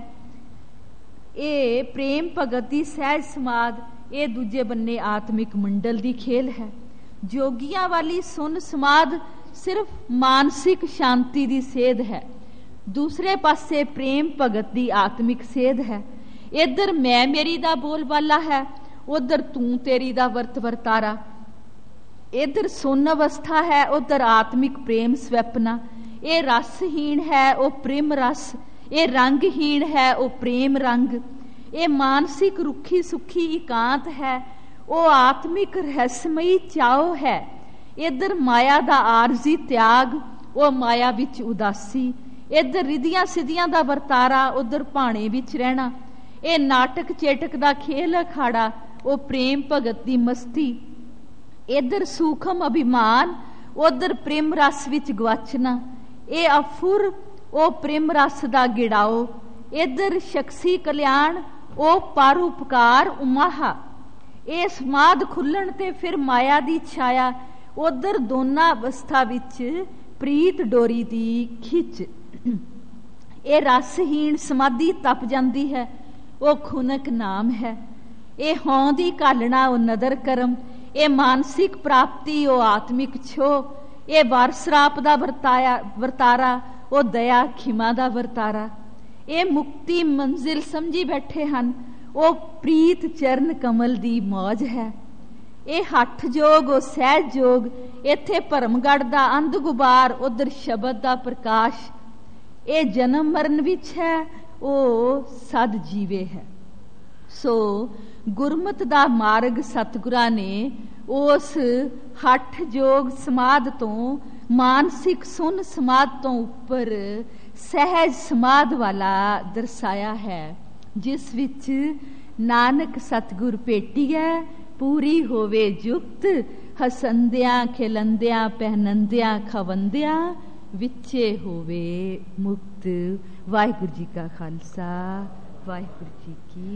ਇਹ ਪ੍ਰੇਮ ਭਗਤ ਦੀ ਸਹਿਜ ਸਮਾਧ, ਇਹ ਦੂਜੇ ਬੰਨੇ ਆਤਮਿਕ ਮੰਡਲ ਦੀ ਖੇਲ ਹੈ। ਜੋਗੀਆਂ ਵਾਲੀ ਸੁਨ ਸਮਾਧ ਸਿਰਫ ਮਾਨਸਿਕ ਸ਼ਾਂਤੀ ਦੀ ਸੇਧ ਹੈ, ਦੂਸਰੇ ਪਾਸੇ ਪ੍ਰੇਮ ਭਗਤ ਦੀ ਆਤਮਿਕ ਸੇਧ ਹੈ। ਇੱਧਰ ਮੈਂ ਮੇਰੀ ਦਾ ਬੋਲਬਾਲਾ ਹੈ, ਉਧਰ ਤੂੰ ਤੇਰੀ ਦਾ ਵਰਤ ਵਰਤਾਰਾ। ਇੱਧਰ ਸੁਨ ਅਵਸਥਾ ਹੈ, ਉਧਰ ਆਤਮਿਕ ਪ੍ਰੇਮ ਸਵੈਪਨਾ। ਇਹ ਰਸਹੀਣ ਹੈ, ਉਹ ਪ੍ਰੇਮ ਰਸ। ਇਹ ਰੰਗਹੀਣ ਹੈ, ਉਹ ਪ੍ਰੇਮ ਰੰਗ। ਇਹ ਮਾਨਸਿਕ ਰੁੱਖੀ ਸੁੱਖੀ ਇਕਾਂਤ ਹੈ, ਉਹ ਆਤਮਿਕ ਰਹੱਸਮਈ ਚਾਓ ਹੈ। ਇੱਧਰ ਮਾਇਆ ਦਾ ਆਰਜ਼ੀ ਤਿਆਗ, ਉਹ ਮਾਇਆ ਵਿੱਚ ਉਦਾਸੀ। ਇੱਧਰ ਰਿਧੀਆਂ ਸਿੱਧੀਆਂ ਦਾ ਵਰਤਾਰਾ, ਉਧਰ ਭਾਣੇ ਵਿੱਚ ਰਹਿਣਾ। ਇਹ ਨਾਟਕ ਚੇਟਕ ਦਾ ਖੇਲ ਅਖਾੜਾ, ਉਹ ਪ੍ਰੇਮ ਭਗਤ ਦੀ ਮਸਤੀ। ਇੱਧਰ ਸੂਖਮ ਅਭਿਮਾਨ, ਉਧਰ ਪ੍ਰੇਮ ਰਸ ਵਿੱਚ ਗਵਾਚਣਾ। ਇਹ ਅਫੁਰ, ਉਹ ਪ੍ਰੇਮ ਰਸ ਦਾ ਗਿੜਾਓ। ਇੱਧਰ ਸ਼ਖਸੀ ਕਲਿਆਣ, ਉਹ ਪਰਉਪਕਾਰ ਉਮਾਹਾ। ਇਹ ਸਮਾਧ ਖੁੱਲਣ ਤੇ ਫਿਰ ਮਾਇਆ ਦੀ ਛਾਇਆ, ਉਧਰ ਦੋਨਾਂ ਅਵਸਥਾ ਵਿੱਚ ਪ੍ਰੀਤ ਡੋਰੀ ਦੀ ਖਿੱਚ। ਇਹ ਰਸਹੀਣ ਸਮਾਧੀ ਤਪ ਜਾਂਦੀ ਹੈ, ਉਹ ਖੁਨਕ ਨਾਮ ਹੈ। ਇਹ ਹੋਂ ਦੀ ਘਾਲਣਾ, ਉਹ ਨਦਰ ਕਰਮ। ਇਹ ਮਾਨਸਿਕ ਪ੍ਰਾਪਤੀ, ਉਹ ਆਤਮਿਕ ਛੋਹ। ਇਹ ਵਾਰਸਰਾਪ ਦਾ ਵਰਤਾਰਾ, ਉਹ ਦਇਆ ਖਿਮਾ ਦਾ ਵਰਤਾਰਾ। ਇਹ ਮੁਕਤੀ ਮੰਜ਼ਿਲ ਸਮਝੀ ਬੈਠੇ ਹਨ, ਉਹ ਪ੍ਰੀਤ ਚਰਨ ਕਮਲ ਦੀ ਮੌਜ ਹੈ। ਇਹ ਹੱਠ ਜੋਗ, ਉਹ ਸਹਿਜ ਜੋਗ। ਇੱਥੇ ਭਰਮਗੜ ਦਾ ਅੰਧ ਗੁਬਾਰ, ਉਧਰ ਸ਼ਬਦ ਦਾ ਪ੍ਰਕਾਸ਼। ਇਹ ਜਨਮ ਮਰਨ ਵਿੱਚ ਹੈ, ਉਹ ਸਦ ਜੀਵੇ ਹੈ। ਸੋ ਗੁਰਮਤ ਦਾ ਮਾਰਗ ਸਤਿਗੁਰਾਂ ਨੇ ਉਸ ਹੱਠ ਜੋਗ ਸਮਾਧ ਤੋਂ, ਮਾਨਸਿਕ ਸੁਨ ਸਮਾਧ ਤੋਂ ਉੱਪਰ ਸਹਿਜ ਸਮਾਧ ਵਾਲਾ ਦਰਸਾਇਆ ਹੈ, ਜਿਸ ਵਿੱਚ ਨਾਨਕ ਸਤਿਗੁਰ ਭੇਟੀਐ ਪੂਰੀ ਹੋਵੇ ਜੁਗਤ। ਹਸੰਦਿਆਂ ਖਿਲੰਦਿਆਂ ਪਹਿਨੰਦਿਆਂ ਖਵੰਦਿਆਂ, ਵਿੱਚੇ ਹੋਵੇ ਮੁਕਤ। ਵਾਹਿਗੁਰੂ ਜੀ ਕਾ ਖਾਲਸਾ, ਵਾਹਿਗੁਰੂ ਜੀ ਕੀ